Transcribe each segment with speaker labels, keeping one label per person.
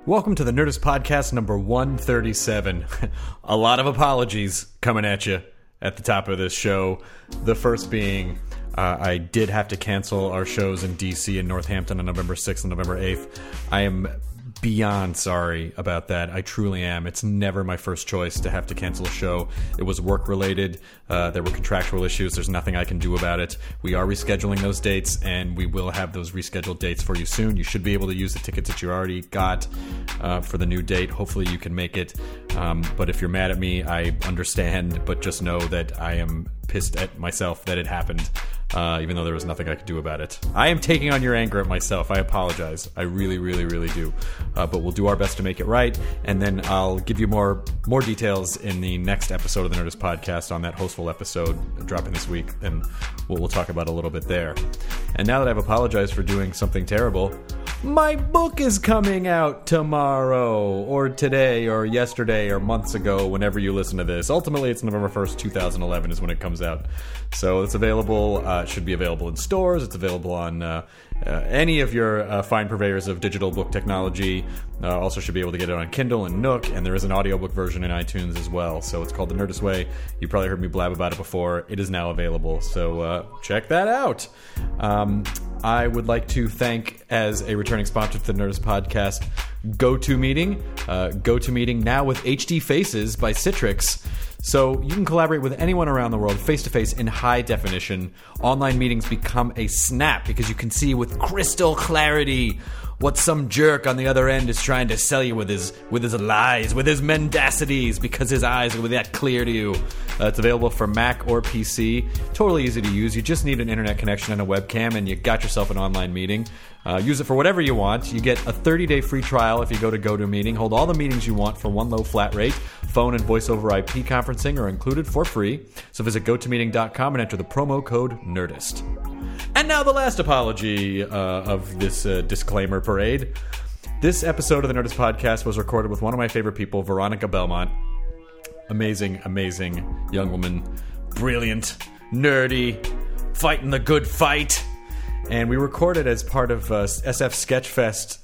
Speaker 1: Welcome to the Nerdist Podcast number 137. A lot of apologies coming at you at the top of this show. The first being, I did have to cancel our shows in DC and Northampton on November 6th and November 8th. I am beyond sorry about that. I truly am. It's never my first choice to have to cancel a show. It was work-related. There were contractual issues. There's nothing I can do about it. We are rescheduling those dates, and we will have those rescheduled dates for you soon. You should be able to use the tickets that you already got for the new date. Hopefully you can make it. But if you're mad at me, I understand. But just know that I am pissed at myself that it happened. Even though there was nothing I could do about it. I am taking on your anger at myself. I apologize. I really, really, really do. But we'll do our best to make it right, and then I'll give you more details in the next episode of the Nerdist Podcast on that hostful episode dropping this week, and we'll talk about a little bit there. And now that I've apologized for doing something terrible, my book is coming out tomorrow, or today, or yesterday, or months ago, whenever you listen to this. Ultimately, it's November 1st, 2011 is when it comes out. So it's available, it should be available in stores. It's available on any of your fine purveyors of digital book technology. Also should be able to get it on Kindle and Nook, and there is an audiobook version in iTunes as well. So it's called The Nerdist Way. You probably heard me blab about it before. It is now available, so check that out. I would like to thank, as a returning sponsor to the Nerdist Podcast, GoToMeeting. GoToMeeting now with HD Faces by Citrix. So you can collaborate with anyone around the world face-to-face in high definition. Online meetings become a snap because you can see with crystal clarity what some jerk on the other end is trying to sell you with his lies, with his mendacities, because his eyes are that clear to you. It's available for Mac or PC. Totally easy to use. You just need an internet connection and a webcam, and you got yourself an online meeting. Use it for whatever you want. You get a 30-day free trial if you go to GoToMeeting. Hold all the meetings you want for one low flat rate. Phone and voice over IP conferencing are included for free. So visit GoToMeeting.com and enter the promo code NERDIST. And now the last apology of this disclaimer parade. This episode of the Nerdist Podcast was recorded with one of my favorite people, Veronica Belmont. Amazing, amazing young woman. Brilliant, nerdy, fighting the good fight. And we recorded as part of SF Sketchfest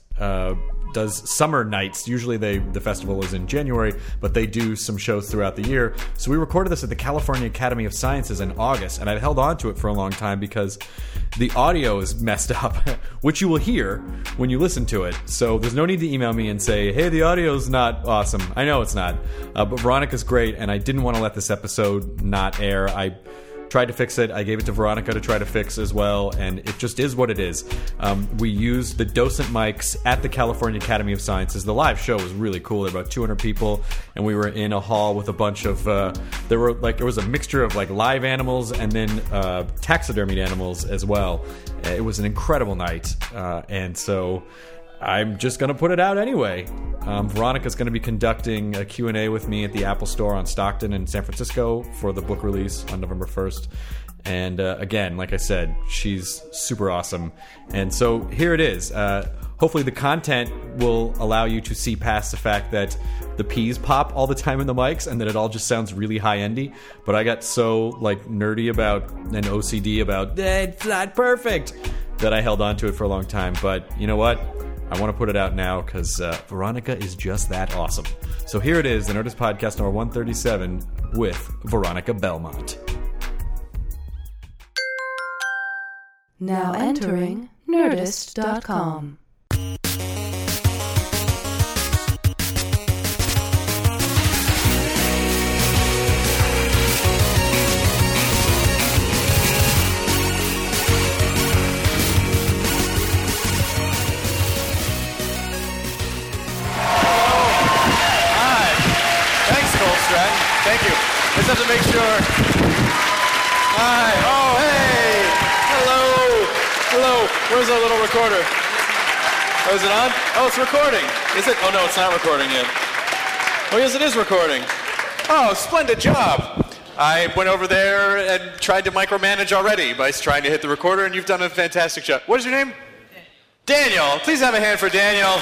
Speaker 1: does summer nights. Usually the festival is in January, but they do some shows throughout the year. So we recorded this at the California Academy of Sciences in August, and I've held on to it for a long time because the audio is messed up, which you will hear when you listen to it. So there's no need to email me and say, hey, the audio's not awesome. I know it's not. But Veronica's great, and I didn't want to let this episode not air. I tried to fix it. I gave it to Veronica to try to fix as well, and it just is what it is. We used the docent mics at the California Academy of Sciences. The live show was really cool. There were about 200 people, and we were in a hall with a bunch of there was a mixture of like live animals and then taxidermied animals as well. It was an incredible night, and so I'm just going to put it out anyway. Veronica's going to be conducting a Q&A with me at the Apple Store on Stockton in San Francisco for the book release on November 1st. And again, like I said, she's super awesome. And so here it is. Hopefully the content will allow you to see past the fact that the P's pop all the time in the mics and that it all just sounds really high-endy. But I got so like nerdy about and OCD about it's not perfect that I held on to it for a long time. But you know what? I want to put it out now because Veronica is just that awesome. So here it is, the Nerdist Podcast number 137 with Veronica Belmont.
Speaker 2: Now entering Nerdist.com.
Speaker 3: Thank you. Just have to make sure. Hi. Oh, hey. Hello. Where's our little recorder? Oh, is it on? Oh, it's recording. Is it? Oh, no, it's not recording yet. Oh, yes, it is recording. Oh, splendid job. I went over there and tried to micromanage already by trying to hit the recorder, and you've done a fantastic job. What is your name? Daniel. Please have a hand for Daniel.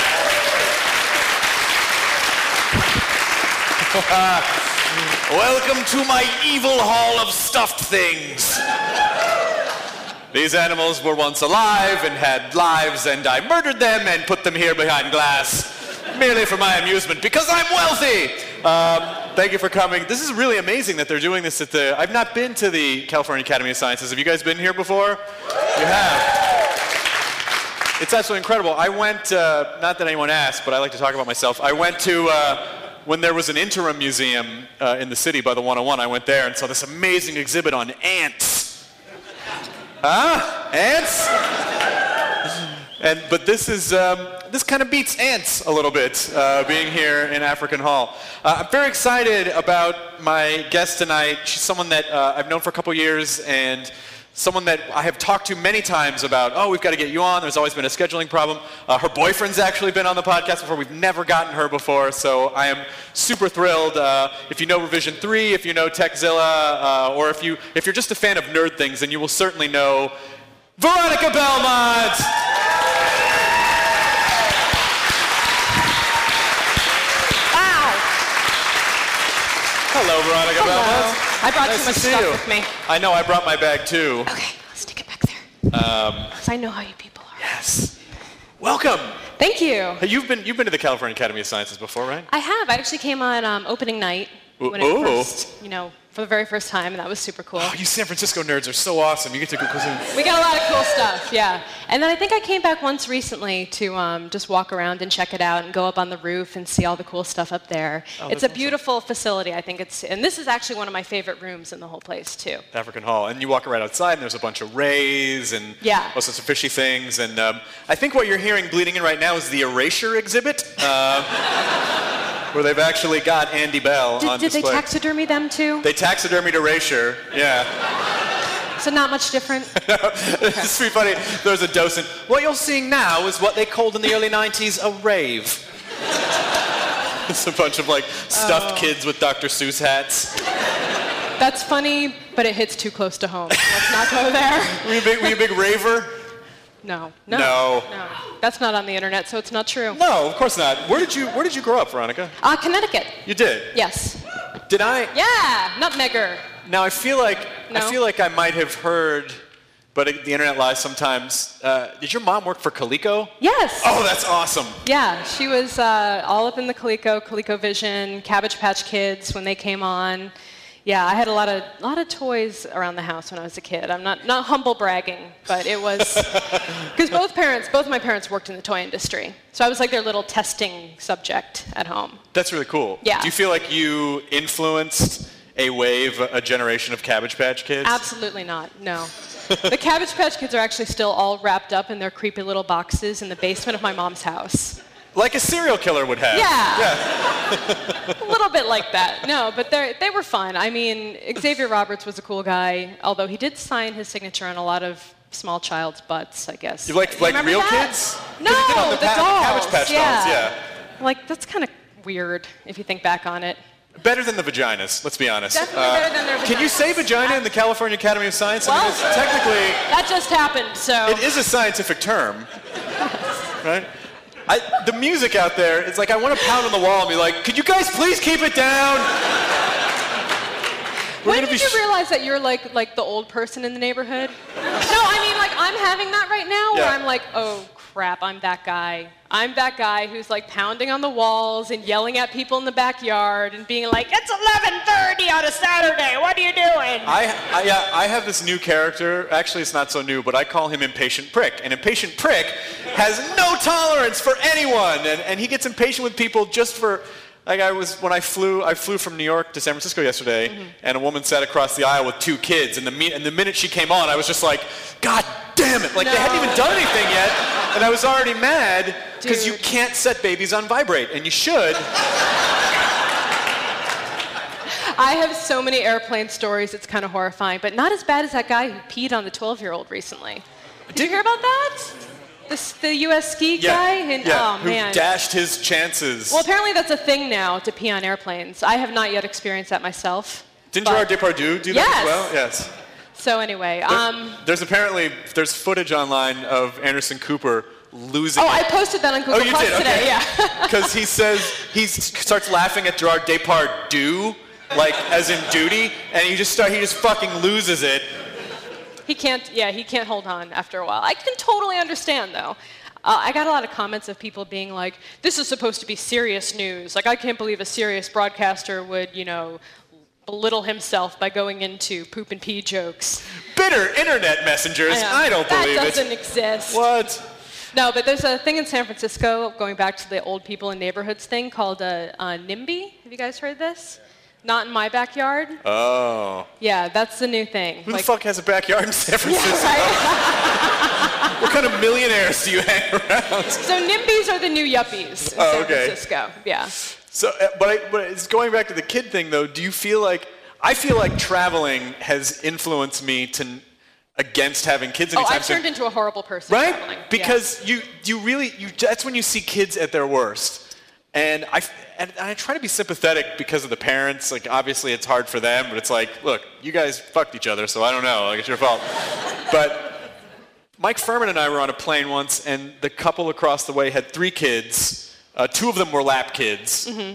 Speaker 3: Welcome to my evil hall of stuffed things. These animals were once alive and had lives, and I murdered them and put them here behind glass. merely for my amusement, because I'm wealthy. Thank you for coming. This is really amazing that they're doing this at the... I've not been to the California Academy of Sciences. Have you guys been here before? You have. It's absolutely incredible. I went, not that anyone asked, but I like to talk about myself. I went to... when there was an interim museum in the city by the 101, I went there and saw this amazing exhibit on ants. Huh? Ants? But this is this kind of beats ants a little bit, being here in African Hall. I'm very excited about my guest tonight. She's someone that I've known for a couple years, and someone that I have talked to many times about, oh, we've got to get you on. There's always been a scheduling problem. Her boyfriend's actually been on the podcast before. We've never gotten her before, so I am super thrilled. If you know Revision 3, if you know Techzilla, or if you're just a fan of nerd things, then you will certainly know Veronica Belmont!
Speaker 4: Wow!
Speaker 3: Hello, Veronica Belmont.
Speaker 4: I brought
Speaker 3: Nice
Speaker 4: too much
Speaker 3: to see
Speaker 4: stuff
Speaker 3: you.
Speaker 4: with me.
Speaker 3: I know, I brought my bag too.
Speaker 4: Okay, let's stick it back there. Because I know how you people are.
Speaker 3: Yes. Welcome.
Speaker 4: Thank you.
Speaker 3: Hey, you've been to the California Academy of Sciences before, right?
Speaker 4: I have. I actually came on opening night when it first, for the very first time, and that was super cool.
Speaker 3: Oh, you San Francisco nerds are so awesome. You get to go cuisine.
Speaker 4: We got a lot of cool stuff, yeah. And then I think I came back once recently to just walk around and check it out and go up on the roof and see all the cool stuff up there. It's a beautiful facility. I think and this is actually one of my favorite rooms in the whole place, too.
Speaker 3: African Hall. And you walk around outside, and there's a bunch of rays and all sorts of fishy things. And I think what you're hearing bleeding in right now is the Erasure exhibit, where they've actually got Andy Bell on display.
Speaker 4: Did they taxidermy them, too?
Speaker 3: They taxidermied Erasure, yeah.
Speaker 4: So not much different?
Speaker 3: It's pretty funny. There's a docent. What you're seeing now is what they called in the early 90s a rave. It's a bunch of stuffed kids with Dr. Seuss hats.
Speaker 4: That's funny, but it hits too close to home. Let's not go there.
Speaker 3: Were you a big raver?
Speaker 4: No. That's not on the internet, so it's not true.
Speaker 3: No, of course not. Where did you grow up, Veronica?
Speaker 4: Connecticut.
Speaker 3: You did?
Speaker 4: Yes.
Speaker 3: Did I?
Speaker 4: Yeah, nutmegger.
Speaker 3: Now I feel like I might have heard, but the internet lies sometimes. Did your mom work for Coleco?
Speaker 4: Yes.
Speaker 3: Oh, that's awesome.
Speaker 4: Yeah, she was all up in the ColecoVision, Cabbage Patch Kids when they came on. Yeah, I had a lot of toys around the house when I was a kid. I'm not humble bragging, but it was because both my parents worked in the toy industry, so I was like their little testing subject at home.
Speaker 3: That's really cool.
Speaker 4: Yeah.
Speaker 3: Do you feel like you influenced a generation of Cabbage Patch Kids?
Speaker 4: Absolutely not. No. The Cabbage Patch Kids are actually still all wrapped up in their creepy little boxes in the basement of my mom's house.
Speaker 3: Like a serial killer would have.
Speaker 4: Yeah. A little bit like that. No, but they were fun. I mean, Xavier Roberts was a cool guy, although he did sign his signature on a lot of small child's butts, I guess.
Speaker 3: You like real
Speaker 4: that?
Speaker 3: kids?
Speaker 4: No,
Speaker 3: the
Speaker 4: dolls.
Speaker 3: Cabbage Patch dolls, yeah.
Speaker 4: Like, that's kind of weird if you think back on it.
Speaker 3: Better than the vaginas, let's be honest.
Speaker 4: Definitely better than their vaginas.
Speaker 3: Can you say vagina in the California Academy of Science?
Speaker 4: Well,
Speaker 3: I mean, it's technically...
Speaker 4: That just happened, so...
Speaker 3: It is a scientific term, right? The music out there, it's like I want to pound on the wall and be like, could you guys please keep it down?
Speaker 4: When did you realize that you're like the old person in the neighborhood? No, I mean, I'm having that right now where I'm like, oh, crap, I'm that guy. I'm that guy who's pounding on the walls and yelling at people in the backyard and being like, it's 11:30 on a Saturday, what are you doing?
Speaker 3: I have this new character. Actually, it's not so new, but I call him Impatient Prick. And Impatient Prick has no tolerance for anyone. And he gets impatient with people just for... I flew from New York to San Francisco yesterday, and a woman sat across the aisle with 2 kids, and the minute she came on, I was just like, God damn it! They hadn't even done anything yet, and I was already mad because you can't set babies on vibrate, and you should.
Speaker 4: I have so many airplane stories, it's kind of horrifying, but not as bad as that guy who peed on the 12-year-old recently. Did you hear about that? The U.S. ski guy? Oh, man.
Speaker 3: Who dashed his chances.
Speaker 4: Well, apparently that's a thing now, to pee on airplanes. I have not yet experienced that myself.
Speaker 3: Didn't Gerard Depardieu do that as well? Yes.
Speaker 4: So anyway,
Speaker 3: there's footage online of Anderson Cooper losing.
Speaker 4: Oh, I posted that on Google Plus today, yeah.
Speaker 3: Because he starts laughing at Gerard Depardieu, as in duty, and he just fucking loses it.
Speaker 4: He can't hold on after a while. I can totally understand, though. I got a lot of comments of people being like, this is supposed to be serious news. Like, I can't believe a serious broadcaster would, belittle himself by going into poop and pee jokes.
Speaker 3: Bitter internet messengers. I don't believe it.
Speaker 4: That doesn't exist.
Speaker 3: What?
Speaker 4: No, but there's a thing in San Francisco, going back to the old people in neighborhoods thing, called a NIMBY. Have you guys heard this? Not in my backyard.
Speaker 3: Oh.
Speaker 4: Yeah, that's the new thing.
Speaker 3: Who the fuck has a backyard in San Francisco?
Speaker 4: Yeah, right?
Speaker 3: What kind of millionaires do you hang around?
Speaker 4: So NIMBYs are the new yuppies in San Francisco. Yeah.
Speaker 3: So, but it's going back to the kid thing, though. Do you feel like... I feel like traveling has influenced me against having kids anytime soon.
Speaker 4: I've turned into a horrible person traveling.
Speaker 3: Because you really... that's when you see kids at their worst. And I try to be sympathetic because of the parents. Like, obviously, it's hard for them, but it's like, look, you guys fucked each other, so I don't know. Like, it's your fault. But Mike Furman and I were on a plane once, and the couple across the way had 3 kids. 2 of them were lap kids. Mm-hmm.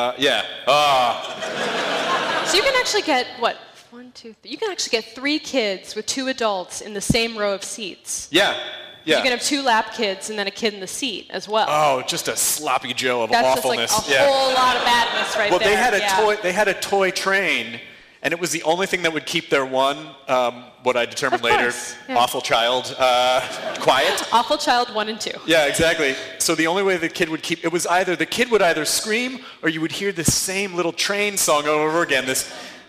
Speaker 4: So you can actually get, 1, 2, 3. You can actually get 3 kids with 2 adults in the same row of seats.
Speaker 3: Yeah. Yeah.
Speaker 4: You can have 2 lap kids and then a kid in the seat as well.
Speaker 3: Oh, just a sloppy Joe of
Speaker 4: That's
Speaker 3: awfulness.
Speaker 4: That's just like a whole lot of madness right there.
Speaker 3: Well, they had a toy train, and it was the only thing that would keep their one, what I determined later, awful child, quiet.
Speaker 4: Awful child 1 and 2.
Speaker 3: Yeah, exactly. So the only way the kid would keep, it was either the kid would either scream, or you would hear this same little train song over and over again, this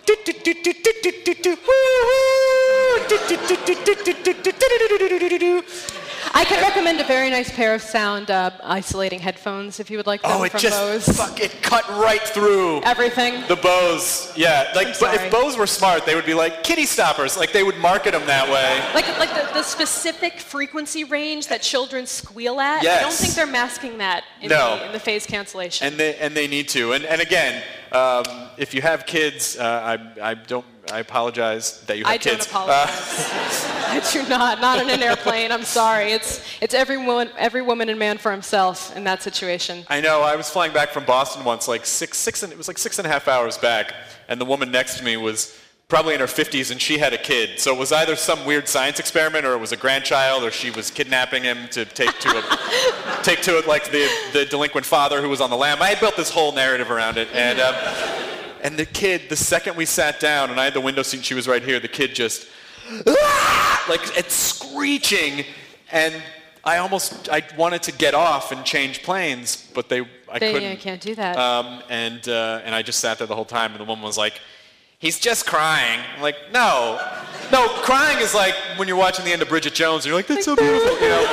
Speaker 4: I can recommend a very nice pair of sound isolating headphones if you would like them from Bose.
Speaker 3: It cut right through
Speaker 4: everything.
Speaker 3: The Bose, yeah. But if Bose were smart, they would be like kitty stoppers. Like they would market them that way.
Speaker 4: Like the specific frequency range that children squeal at.
Speaker 3: Yes.
Speaker 4: I don't think they're masking that in the phase cancellation.
Speaker 3: And they need to. And again, if you have kids, I apologize that you have kids.
Speaker 4: I don't apologize. I do not on an airplane. I'm sorry. It's every woman and man for himself in that situation.
Speaker 3: I know. I was flying back from Boston once, it was like 6.5 hours back, and the woman next to me was probably in her 50s, and she had a kid. So it was either some weird science experiment, or it was a grandchild, or she was kidnapping him to take to it like the delinquent father who was on the lam. I had built this whole narrative around it, and the kid, the second we sat down, and I had the window seat, and she was right here, the kid just, it's screeching, and I wanted to get off and change planes, but I couldn't.
Speaker 4: Yeah, can't do that.
Speaker 3: And I just sat there the whole time, and the woman was like, "He's just crying." I'm like, no, crying is like when you're watching the end of Bridget Jones, and you're like, that's so beautiful,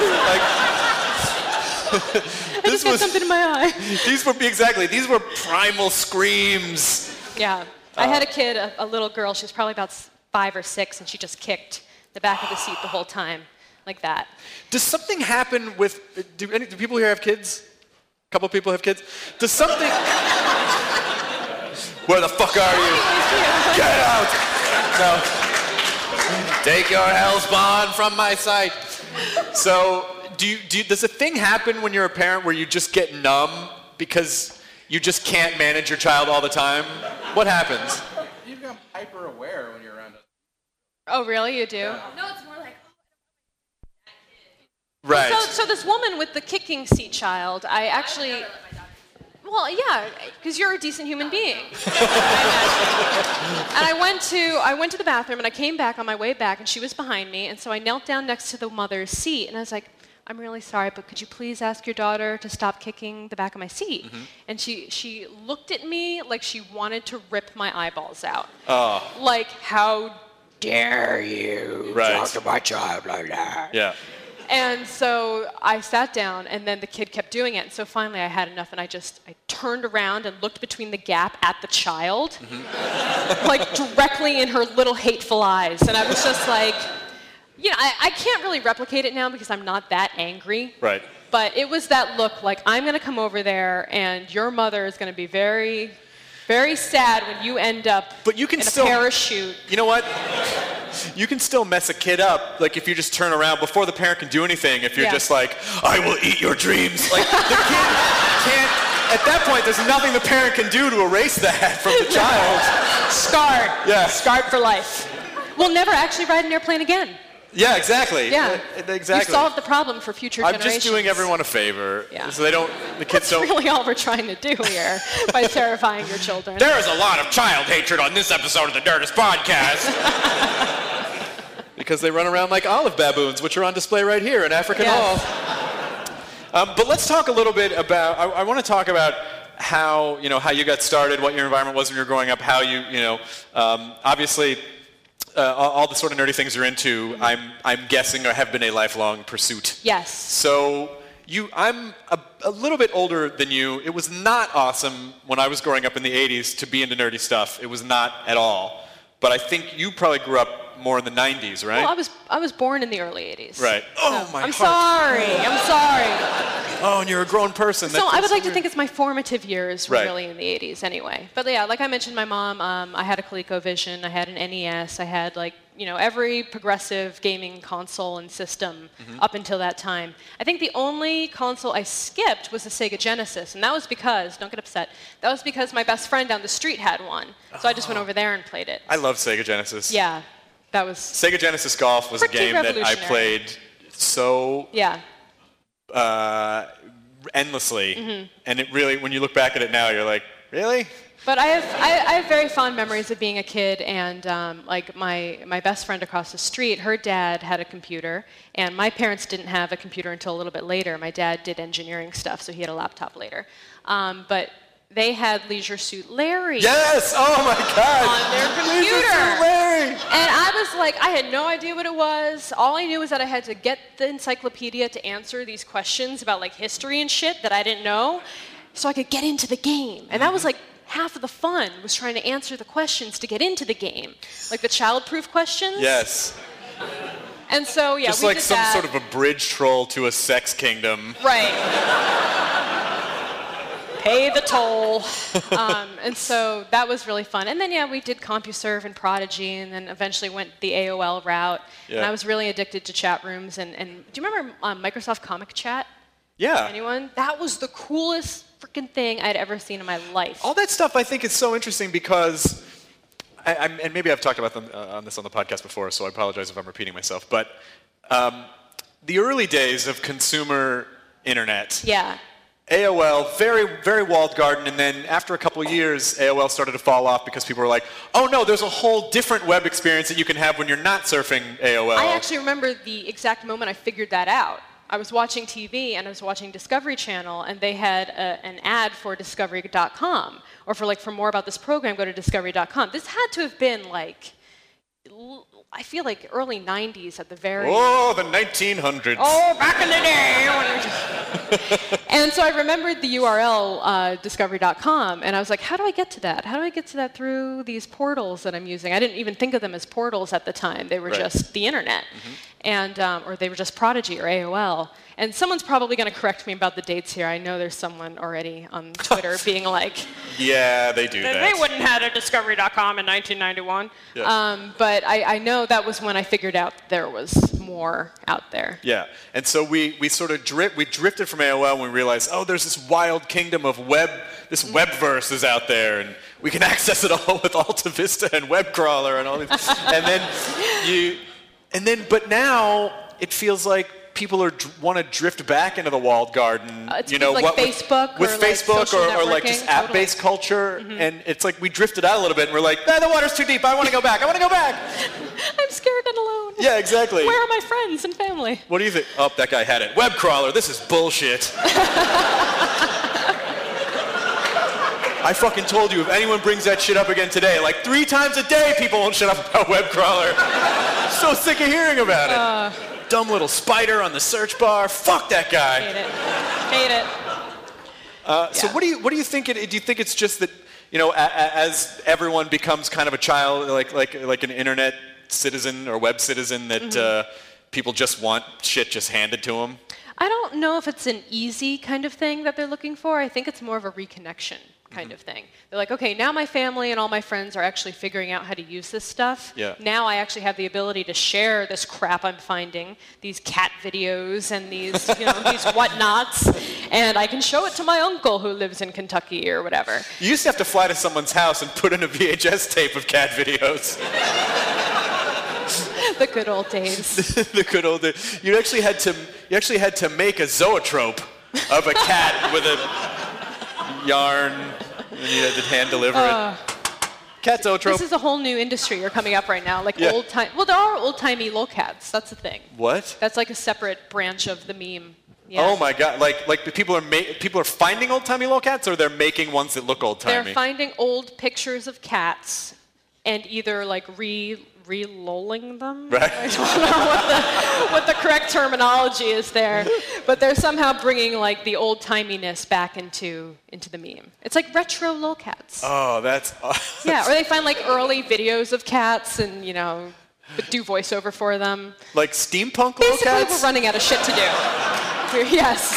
Speaker 4: I just got something in my eye.
Speaker 3: These were primal screams.
Speaker 4: Yeah. I had a kid, a little girl, she was probably about 5 or 6, and she just kicked the back of the seat the whole time, like that.
Speaker 3: Does something happen with, do people here have kids? A couple of people have kids? Does something, where the fuck are you? Get out! No. Take your hellspawn from my sight. So, does a thing happen when you're a parent where you just get numb because you just can't manage your child all the time? What happens?
Speaker 5: You become hyper aware when you're around us.
Speaker 4: Oh, really? You do?
Speaker 5: Yeah.
Speaker 4: No, it's more like,
Speaker 3: right.
Speaker 4: So this woman with the kicking seat child, I actually... Well, yeah, because you're a decent human being. And I went to the bathroom, and I came back on my way back, and she was behind me, and so I knelt down next to the mother's seat, and I was like, I'm really sorry, but could you please ask your daughter to stop kicking the back of my seat? Mm-hmm. And she looked at me like she wanted to rip my eyeballs out.
Speaker 3: Oh.
Speaker 4: Like, how dare you talk to my child like that?
Speaker 3: Yeah.
Speaker 4: And so I sat down, and then the kid kept doing it. And so finally I had enough, and I turned around and looked between the gap at the child, like directly in her little hateful eyes. And I was just like, I can't really replicate it now because I'm not that angry.
Speaker 3: Right.
Speaker 4: But it was that look like, I'm going to come over there, and your mother is going to be very, very sad when you end up in a parachute.
Speaker 3: You know what? You can still mess a kid up, like if you just turn around before the parent can do anything, if you're just like, I will eat your dreams. Like, the kid can't, at that point, there's nothing the parent can do to erase that from the child.
Speaker 4: Scarred.
Speaker 3: Yeah.
Speaker 4: Scarred for life. We'll never actually ride an airplane again.
Speaker 3: Yeah, exactly.
Speaker 4: Yeah.
Speaker 3: Exactly.
Speaker 4: You solved the problem for future generations.
Speaker 3: I'm just doing everyone a favor.
Speaker 4: Yeah.
Speaker 3: So the kids don't.
Speaker 4: That's really all we're trying to do here by terrifying your children.
Speaker 5: There is a lot of child hatred on this episode of the Nerdist Podcast.
Speaker 3: Because they run around like olive baboons, which are on display right here in African Hall. But let's talk a little bit about. I want to talk about how you got started, what your environment was when you were growing up, how obviously. All the sort of nerdy things you're into, I'm guessing, have been a lifelong pursuit.
Speaker 4: Yes.
Speaker 3: So I'm a little bit older than you. It was not awesome when I was growing up in the 80s to be into nerdy stuff. It was not at all. But I think you probably grew up more in the 90s, right?
Speaker 4: Well, I was born in the early 80s.
Speaker 3: Right. Oh, my
Speaker 4: I'm
Speaker 3: heart.
Speaker 4: I'm sorry.
Speaker 3: Oh, and you're a grown person.
Speaker 4: So I would like to think it's my formative years were
Speaker 3: Right.
Speaker 4: really in the 80s anyway. But yeah, like I mentioned, my mom, I had a ColecoVision, I had an NES, I had every progressive gaming console and system up until that time. I think the only console I skipped was the Sega Genesis, and that was because, don't get upset, that was because my best friend down the street had one. So I just went over there and played it.
Speaker 3: I love Sega Genesis.
Speaker 4: Yeah, that was
Speaker 3: Sega Genesis Golf was a
Speaker 4: pretty
Speaker 3: game that I
Speaker 4: revolutionary.
Speaker 3: played so
Speaker 4: yeah.
Speaker 3: endlessly. And it really, when you look back at it now, you're like, really?
Speaker 4: But I have very fond memories of being a kid, and my best friend across the street, her dad had a computer, and my parents didn't have a computer until a little bit later. My dad did engineering stuff, so he had a laptop later. But they had Leisure Suit Larry.
Speaker 3: Yes! Oh my God!
Speaker 4: On their computer.
Speaker 3: Leisure Suit Larry!
Speaker 4: And I was like, I had no idea what it was. All I knew was that I had to get the encyclopedia to answer these questions about history and shit that I didn't know, so I could get into the game. And that was half of the fun was trying to answer the questions to get into the game, like the child-proof questions.
Speaker 3: Yes.
Speaker 4: And so
Speaker 3: Just
Speaker 4: we
Speaker 3: like
Speaker 4: did
Speaker 3: some
Speaker 4: that.
Speaker 3: sort of a bridge troll to a sex kingdom.
Speaker 4: Right. Pay the toll. And so that was really fun. And then, we did CompuServe and Prodigy, and then eventually went the AOL route.
Speaker 3: Yeah.
Speaker 4: And I was really addicted to chat rooms. And do you remember Microsoft Comic Chat?
Speaker 3: Yeah.
Speaker 4: Anyone? That was the coolest freaking thing I'd ever seen in my life.
Speaker 3: All that stuff I think is so interesting because, and maybe I've talked about them on the podcast before, so I apologize if I'm repeating myself, but the early days of consumer internet.
Speaker 4: Yeah.
Speaker 3: AOL, very, very walled garden, and then after a couple of years, AOL started to fall off because people were like, oh no, there's a whole different web experience that you can have when you're not surfing AOL.
Speaker 4: I actually remember the exact moment I figured that out. I was watching TV and I was watching Discovery Channel, and they had an ad for Discovery.com, or for more about this program, go to Discovery.com. This had to have been I feel like early 90s at the very...
Speaker 3: Oh, the 1900s.
Speaker 4: Oh, back in the day. And so I remembered the URL, Discovery.com, and I was like, how do I get to that? How do I get to that through these portals that I'm using? I didn't even think of them as portals at the time. They were just the internet. And or they were just Prodigy or AOL. And someone's probably going to correct me about the dates here. I know there's someone already on Twitter being like...
Speaker 3: Yeah, they do that.
Speaker 4: They wouldn't have had a Discovery.com in 1991.
Speaker 3: Yeah.
Speaker 4: But I know that was when I figured out there was more out there.
Speaker 3: Yeah, and so we sort of drifted from AOL when we realized, oh, there's this wild kingdom of web, this webverse is out there, and we can access it all with Alta Vista and WebCrawler and all these. But now it feels like people want to drift back into the walled garden.
Speaker 4: It's Facebook
Speaker 3: with
Speaker 4: or
Speaker 3: Facebook
Speaker 4: social
Speaker 3: or
Speaker 4: networking,
Speaker 3: just app-based culture, and it's like we drifted out a little bit, and we're like, the water's too deep. I want to go back. I want to go back.
Speaker 4: I'm scared and alone.
Speaker 3: Yeah, exactly.
Speaker 4: Where are my friends and family?
Speaker 3: What do you think? Oh, that guy had it. WebCrawler. This is bullshit. I fucking told you, if anyone brings that shit up again today, 3 times a day, people won't shut up about WebCrawler. So sick of hearing about it. Dumb little spider on the search bar. Fuck that guy.
Speaker 4: Hate it.
Speaker 3: So what do you think? Do you think it's just that as everyone becomes kind of a child, like an internet citizen or web citizen, that people just want shit just handed to them?
Speaker 4: I don't know if it's an easy kind of thing that they're looking for. I think it's more of a reconnection kind of thing. They're like, okay, now my family and all my friends are actually figuring out how to use this stuff.
Speaker 3: Yeah.
Speaker 4: Now I actually have the ability to share this crap I'm finding, these cat videos and these, these whatnots, and I can show it to my uncle who lives in Kentucky or whatever.
Speaker 3: You used to have to fly to someone's house and put in a VHS tape of cat videos.
Speaker 4: The good old days.
Speaker 3: The good old days. You actually had to make a zoetrope of a cat with a yarn, and you had to hand deliver it. Cat zoetrope.
Speaker 4: This is a whole new industry you're coming up right now, like old time. Well, there are old-timey lolcats. That's the thing.
Speaker 3: What?
Speaker 4: That's like a separate branch of the meme. Yeah.
Speaker 3: Oh my God! Like the people are finding old-timey lolcats, or they're making ones that look old-timey.
Speaker 4: They're finding old pictures of cats and either like re-lolling them.
Speaker 3: Right.
Speaker 4: I don't know what the correct terminology is there, but they're somehow bringing like the old-timiness back into the meme. It's like retro lolcats.
Speaker 3: Oh, that's.
Speaker 4: Yeah, or they find like early videos of cats and but do voiceover for them.
Speaker 3: Like steampunk
Speaker 4: Basically,
Speaker 3: lolcats.
Speaker 4: we're running out of shit to do. Yes.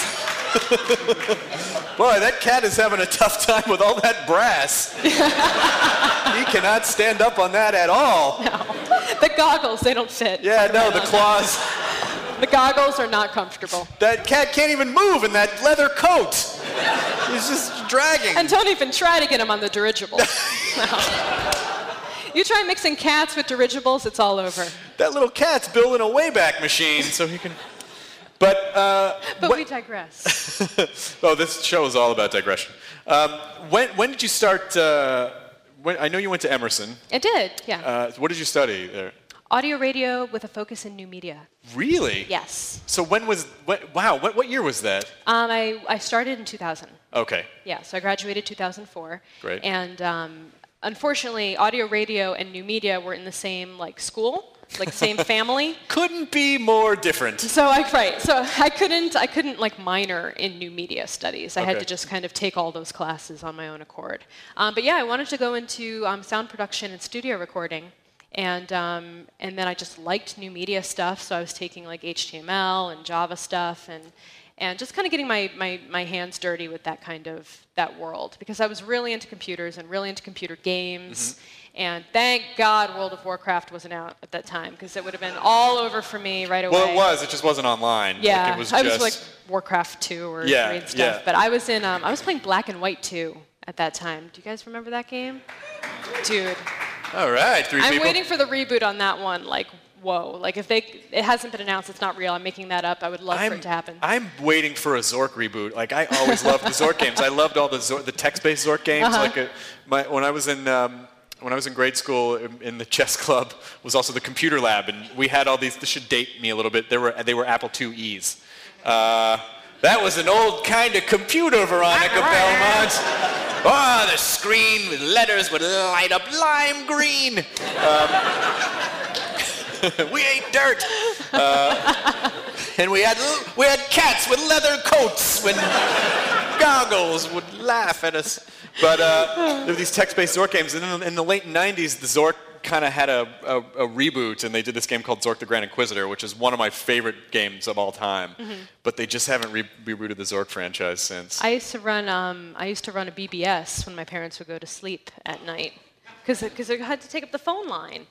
Speaker 3: Boy, that cat is having a tough time with all that brass. He cannot stand up on that at all.
Speaker 4: No. The goggles, they don't fit.
Speaker 3: Yeah, no, the claws.
Speaker 4: The goggles are not comfortable.
Speaker 3: That cat can't even move in that leather coat. He's just dragging.
Speaker 4: And don't even try to get him on the dirigible. No. You try mixing cats with dirigibles, it's all over.
Speaker 3: That little cat's building a Wayback Machine so he can... But
Speaker 4: we digress.
Speaker 3: Oh, this show is all about digression. When did you start... I know you went to Emerson.
Speaker 4: I did, yeah.
Speaker 3: What did you study there?
Speaker 4: Audio radio with a focus in new media.
Speaker 3: Really?
Speaker 4: Yes.
Speaker 3: So what year was that?
Speaker 4: I started in 2000.
Speaker 3: Okay.
Speaker 4: Yeah, so I graduated 2004.
Speaker 3: Great.
Speaker 4: And unfortunately, audio radio and new media were in the same school, same family.
Speaker 3: Couldn't be more different.
Speaker 4: So I couldn't minor in new media studies. I had to just kind of take all those classes on my own accord. But yeah, I wanted to go into sound production and studio recording. And then I just liked new media stuff, so I was taking HTML and Java stuff and just kind of getting my hands dirty with that world, because I was really into computers and really into computer games. Mm-hmm. And thank God World of Warcraft wasn't out at that time, because it would have been all over for me right away.
Speaker 3: Well, it was. It just wasn't online.
Speaker 4: Yeah,
Speaker 3: it was
Speaker 4: I was Warcraft 2 or 3 and stuff.
Speaker 3: Yeah.
Speaker 4: But I was playing Black and White 2 at that time. Do you guys remember that game? Dude.
Speaker 3: All right,
Speaker 4: I'm waiting for the reboot on that one. Whoa. If it hasn't been announced, it's not real. I'm making that up. I would love for it to happen.
Speaker 3: I'm waiting for a Zork reboot. I always loved the Zork games. I loved all the text-based Zork games.
Speaker 4: Uh-huh.
Speaker 3: When I was in grade school, in the chess club was also the computer lab, and we had all these. This should date me a little bit. They were Apple IIe's. That was an old kind of computer, Veronica Belmont. Oh, the screen with letters would light up lime green. We ate dirt. And we had cats with leather coats when goggles would laugh at us. But there were these text-based Zork games, and in the late 90s, the Zork kind of had a reboot, and they did this game called Zork the Grand Inquisitor, which is one of my favorite games of all time. Mm-hmm. But they just haven't rebooted the Zork franchise since.
Speaker 4: I used to run a BBS when my parents would go to sleep at night, because I had to take up the phone line.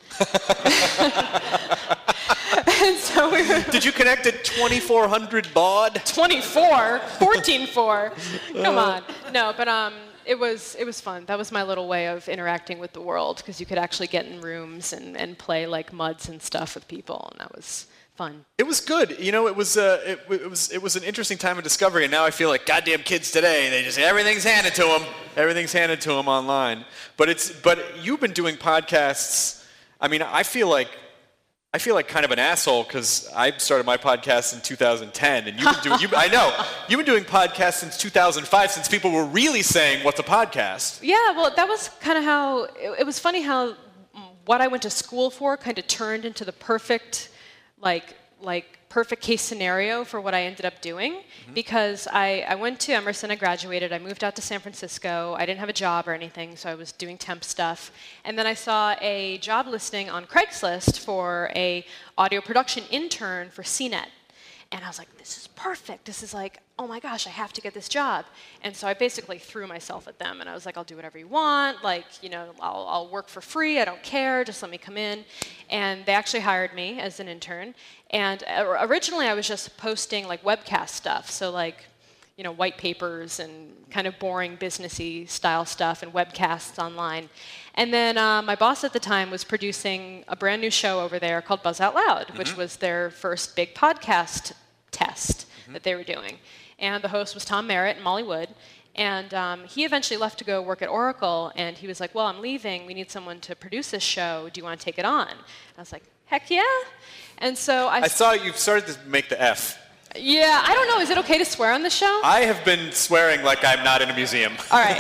Speaker 4: And so
Speaker 3: Did you connect at 2400 baud?
Speaker 4: 24? 14.4? Come on. No, but it was fun. That was my little way of interacting with the world, because you could actually get in rooms and play MUDs and stuff with people, and that was fun.
Speaker 3: It was good. It was an interesting time of discovery, and now I feel like goddamn kids today, they just everything's handed to them. Everything's handed to them online. But you've been doing podcasts. I mean, I feel like kind of an asshole, because I started my podcast in 2010, and you've been doing podcasts since 2005, since people were really saying, "What's a podcast?"
Speaker 4: Yeah, well, that was kind of how it was funny how what I went to school for kind of turned into the perfect, perfect case scenario for what I ended up doing. Mm-hmm. Because I went to Emerson, I graduated, I moved out to San Francisco, I didn't have a job or anything, so I was doing temp stuff. And then I saw a job listing on Craigslist for a audio production intern for CNET. And I was like, this is perfect. This is oh my gosh, I have to get this job. And so I basically threw myself at them, and I was like, I'll do whatever you want. I'll work for free. I don't care. Just let me come in. And they actually hired me as an intern. And originally I was just posting webcast stuff. So white papers and kind of boring businessy style stuff and webcasts online. And then my boss at the time was producing a brand new show over there called Buzz Out Loud, which was their first big podcast test that they were doing. And the host was Tom Merritt and Molly Wood. And he eventually left to go work at Oracle, and he was like, well, I'm leaving. We need someone to produce this show. Do you want to take it on? And I was like, heck yeah. And so I
Speaker 3: saw you started to make the F.
Speaker 4: Yeah, I don't know. Is it okay to swear on the show?
Speaker 3: I have been swearing like I'm not in a museum.
Speaker 4: All right.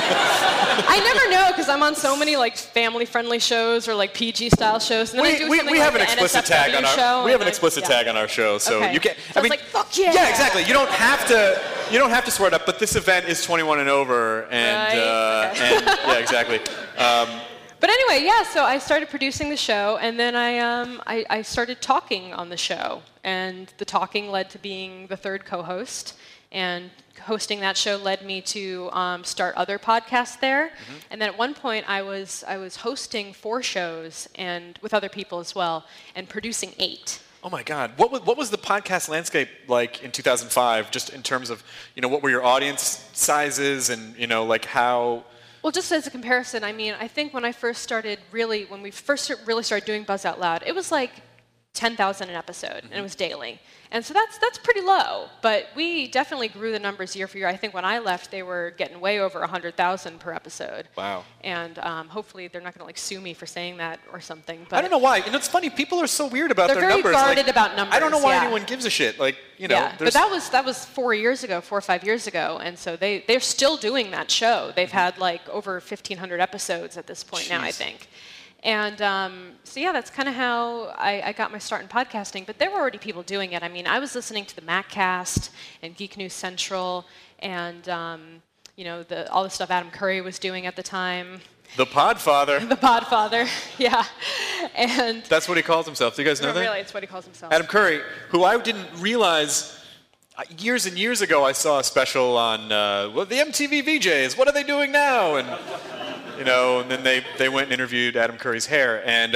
Speaker 4: I never know because I'm on so many like family-friendly shows or like PG-style shows. And then I do something
Speaker 3: we
Speaker 4: like
Speaker 3: have an
Speaker 4: the
Speaker 3: explicit
Speaker 4: NSFW
Speaker 3: tag on our
Speaker 4: show,
Speaker 3: we have an explicit tag on our show, so
Speaker 4: okay.
Speaker 3: you can.
Speaker 4: So I mean, like, fuck yeah.
Speaker 3: Yeah, exactly. You don't have to swear it up, but this event is 21 and over, and
Speaker 4: right. Okay.
Speaker 3: and yeah, exactly.
Speaker 4: But anyway, yeah, so I started producing the show, and then I started talking on the show. And the talking led to being the third co-host. And hosting that show led me to start other podcasts there. And then at one point, I was hosting 4 shows, and with other people as well, and producing 8.
Speaker 3: Oh my God! What was the podcast landscape like in 2005? Just in terms of what were your audience sizes and like how.
Speaker 4: Well, just as a comparison, I mean, I think when we first really started doing Buzz Out Loud, it was like 10,000 an episode, and it was daily. And so that's pretty low, but we definitely grew the numbers year for year. I think when I left, they were getting way over 100,000 per episode.
Speaker 3: Wow.
Speaker 4: And hopefully they're not going to like sue me for saying that or something. But
Speaker 3: I don't know why. It's funny. People are so weird about their numbers.
Speaker 4: They're very guarded about numbers.
Speaker 3: I don't know why anyone gives a shit. Like,
Speaker 4: Yeah, but that was 4 or 5 years ago, and so they're still doing that show. They've had like over 1,500 episodes at this point now, I think. And so yeah, that's kind of how I got my start in podcasting. But there were already people doing it. I mean, I was listening to the MacCast and Geek News Central, and all the stuff Adam Curry was doing at the time.
Speaker 3: The Podfather.
Speaker 4: The Podfather, yeah. And
Speaker 3: that's what he calls himself. Do you guys know that?
Speaker 4: Really, it's what he calls himself.
Speaker 3: Adam Curry, who I didn't realize. Years and years ago, I saw a special on the MTV VJs. What are they doing now? And and then they went and interviewed Adam Curry's hair, and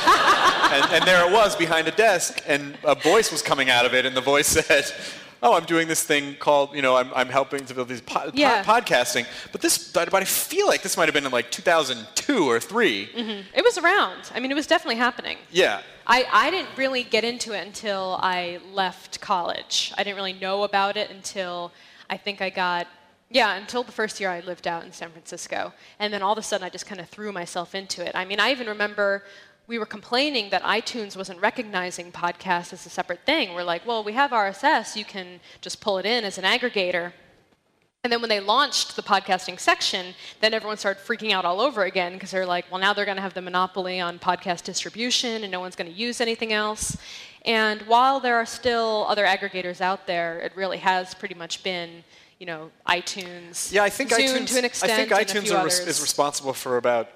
Speaker 3: there it was behind a desk, and a voice was coming out of it, and the voice said, "Oh, I'm doing this thing called, I'm helping to build these podcasting." But I feel like this might have been in like 2002 or 3.
Speaker 4: Mm-hmm. It was around. I mean, it was definitely happening.
Speaker 3: Yeah.
Speaker 4: I didn't really get into it until I left college. I didn't really know about it until I think until the first year I lived out in San Francisco. And then all of a sudden I just kind of threw myself into it. I mean, I even remember we were complaining that iTunes wasn't recognizing podcasts as a separate thing. We're like, well, we have RSS. You can just pull it in as an aggregator. And then when they launched the podcasting section, then everyone started freaking out all over again because they're like, well, now they're going to have the monopoly on podcast distribution and no one's going to use anything else. And while there are still other aggregators out there, it really has pretty much been, iTunes.
Speaker 3: Yeah, I think
Speaker 4: Zune
Speaker 3: iTunes,
Speaker 4: to an extent,
Speaker 3: I think
Speaker 4: and
Speaker 3: iTunes is responsible for about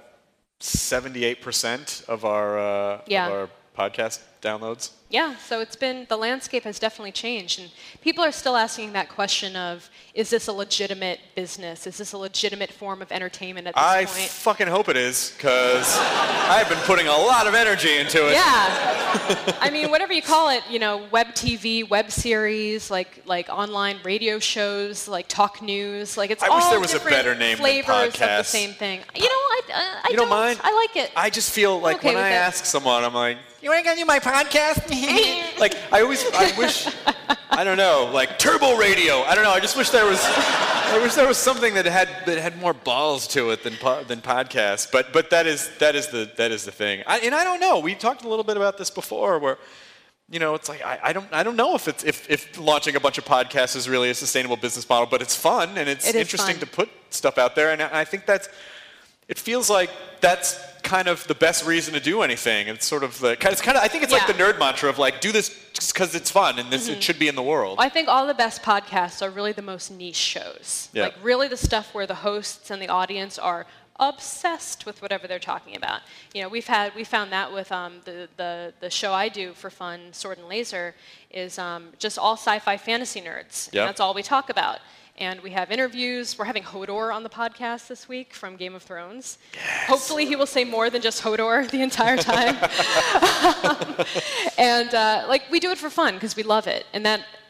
Speaker 3: 78% of our podcast downloads.
Speaker 4: Yeah, so the landscape has definitely changed, and people are still asking that question of, is this a legitimate business? Is this a legitimate form of entertainment at this point?
Speaker 3: I fucking hope it is, because I've been putting a lot of energy into it.
Speaker 4: Yeah. I mean, whatever you call it, web TV, web series, like online radio shows, like talk news, like it's all
Speaker 3: wish there was a
Speaker 4: different
Speaker 3: better name than
Speaker 4: flavors of the
Speaker 3: podcast.
Speaker 4: same thing. I
Speaker 3: don't mind?
Speaker 4: I like it.
Speaker 3: I just feel like
Speaker 4: okay
Speaker 3: when I ask someone, I'm like, you ain't gonna do my podcast? Like, I wish, I don't know, like Turbo Radio. I don't know. I just wish there was something that had more balls to it than podcasts. But that is the thing. I don't know. We talked a little bit about this before, where it's like I don't know if launching a bunch of podcasts is really a sustainable business model, but it's fun and it's interesting to put stuff out there, and I think it feels like that's kind of the best reason to do anything. It's sort of I think it's like the nerd mantra of like, do this just because it's fun and it should be in the world.
Speaker 4: I think all the best podcasts are really the most niche shows.
Speaker 3: Yeah.
Speaker 4: Like really the stuff where the hosts and the audience are obsessed with whatever they're talking about. We found that with the show I do for fun, Sword and Laser, is just all sci-fi fantasy nerds.
Speaker 3: Yep.
Speaker 4: And that's all we talk about. And we have interviews. We're having Hodor on the podcast this week from Game of Thrones.
Speaker 3: Yes.
Speaker 4: Hopefully he will say more than just Hodor the entire time. And we do it for fun because we love it. And that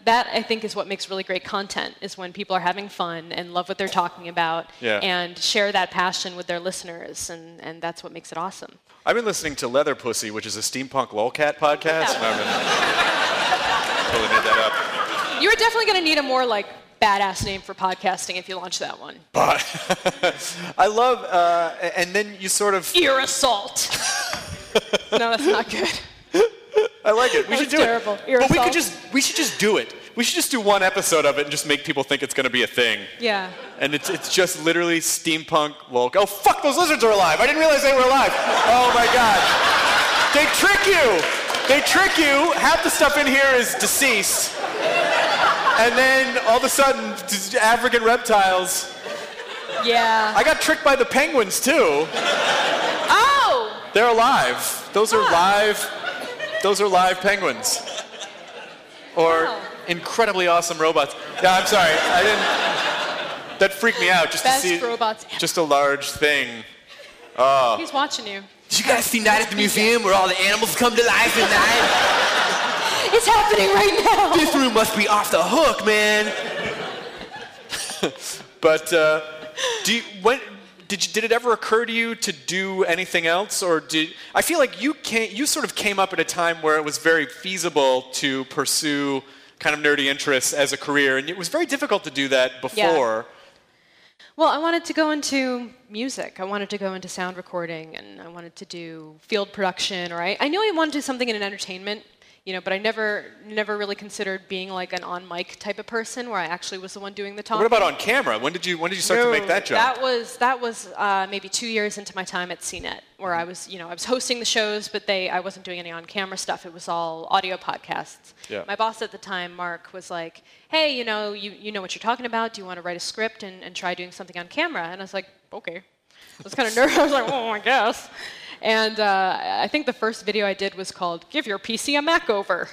Speaker 4: that I think is what makes really great content, is when people are having fun and love what they're talking about and share that passion with their listeners, and that's what makes it awesome.
Speaker 3: I've been listening to Leather Pussy, which is a steampunk lolcat podcast. And I've been totally made that up.
Speaker 4: You're definitely going to need a more like badass name for podcasting if you launch that one.
Speaker 3: But I love, and then you sort of
Speaker 4: ear assault. No, that's not good.
Speaker 3: I like it. We should do
Speaker 4: terrible.
Speaker 3: it. But we should just do it. We should just do one episode of it and just make people think it's going to be a thing.
Speaker 4: Yeah.
Speaker 3: And it's just literally steampunk lolcat. Oh, fuck, those lizards are alive. I didn't realize they were alive. Oh, my God. They trick you. They trick you. Half the stuff in here is deceased. And then all of a sudden, African reptiles.
Speaker 4: Yeah.
Speaker 3: I got tricked by the penguins, too.
Speaker 4: Oh!
Speaker 3: They're alive. Those are live. Those are live penguins. Or incredibly awesome robots. Yeah, I'm sorry. I didn't. That freaked me out just
Speaker 4: Best
Speaker 3: to see
Speaker 4: robots ever.
Speaker 3: just a large thing.
Speaker 4: He's watching you.
Speaker 5: Did you guys see Night at the Museum where all the animals come to life at night?
Speaker 4: It's happening right now.
Speaker 5: This room must be off the hook, man.
Speaker 3: But did it ever occur to you to do anything else, or I feel like you sort of came up at a time where it was very feasible to pursue kind of nerdy interests as a career, and it was very difficult to do that before.
Speaker 4: Yeah. Well, I wanted to go into music. I wanted to go into sound recording, and I wanted to do field production. Or I knew I wanted to do something in entertainment, but I never really considered being like an on mic type of person where I actually was the one doing the talking.
Speaker 3: What about on camera? When did you start to make that jump?
Speaker 4: That was maybe 2 years into my time at CNET, where I was hosting the shows, but I wasn't doing any on camera stuff. It was all audio podcasts.
Speaker 3: Yeah.
Speaker 4: My boss at the time, Mark, was like, "Hey, you know what you're talking about. Do you want to write a script and try doing something on camera?" And I was like, "Okay." I was kind of nervous. I was like, "Oh, I guess." And I think the first video I did was called "Give Your PC a Makeover."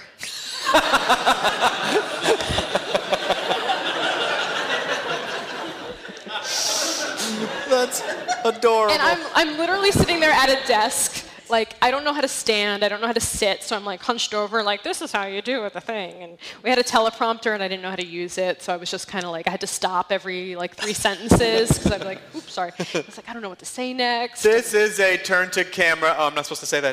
Speaker 3: That's adorable.
Speaker 4: And I'm literally sitting there at a desk, like I don't know how to stand, I don't know how to sit, so I'm like hunched over, like this is how you do the thing. And we had a teleprompter, and I didn't know how to use it, so I was just kind of like I had to stop every like 3 sentences because I'd be like, "Oops, sorry." I was like, I don't know what to say next.
Speaker 3: This is a turn to camera. Oh, I'm not supposed to say that.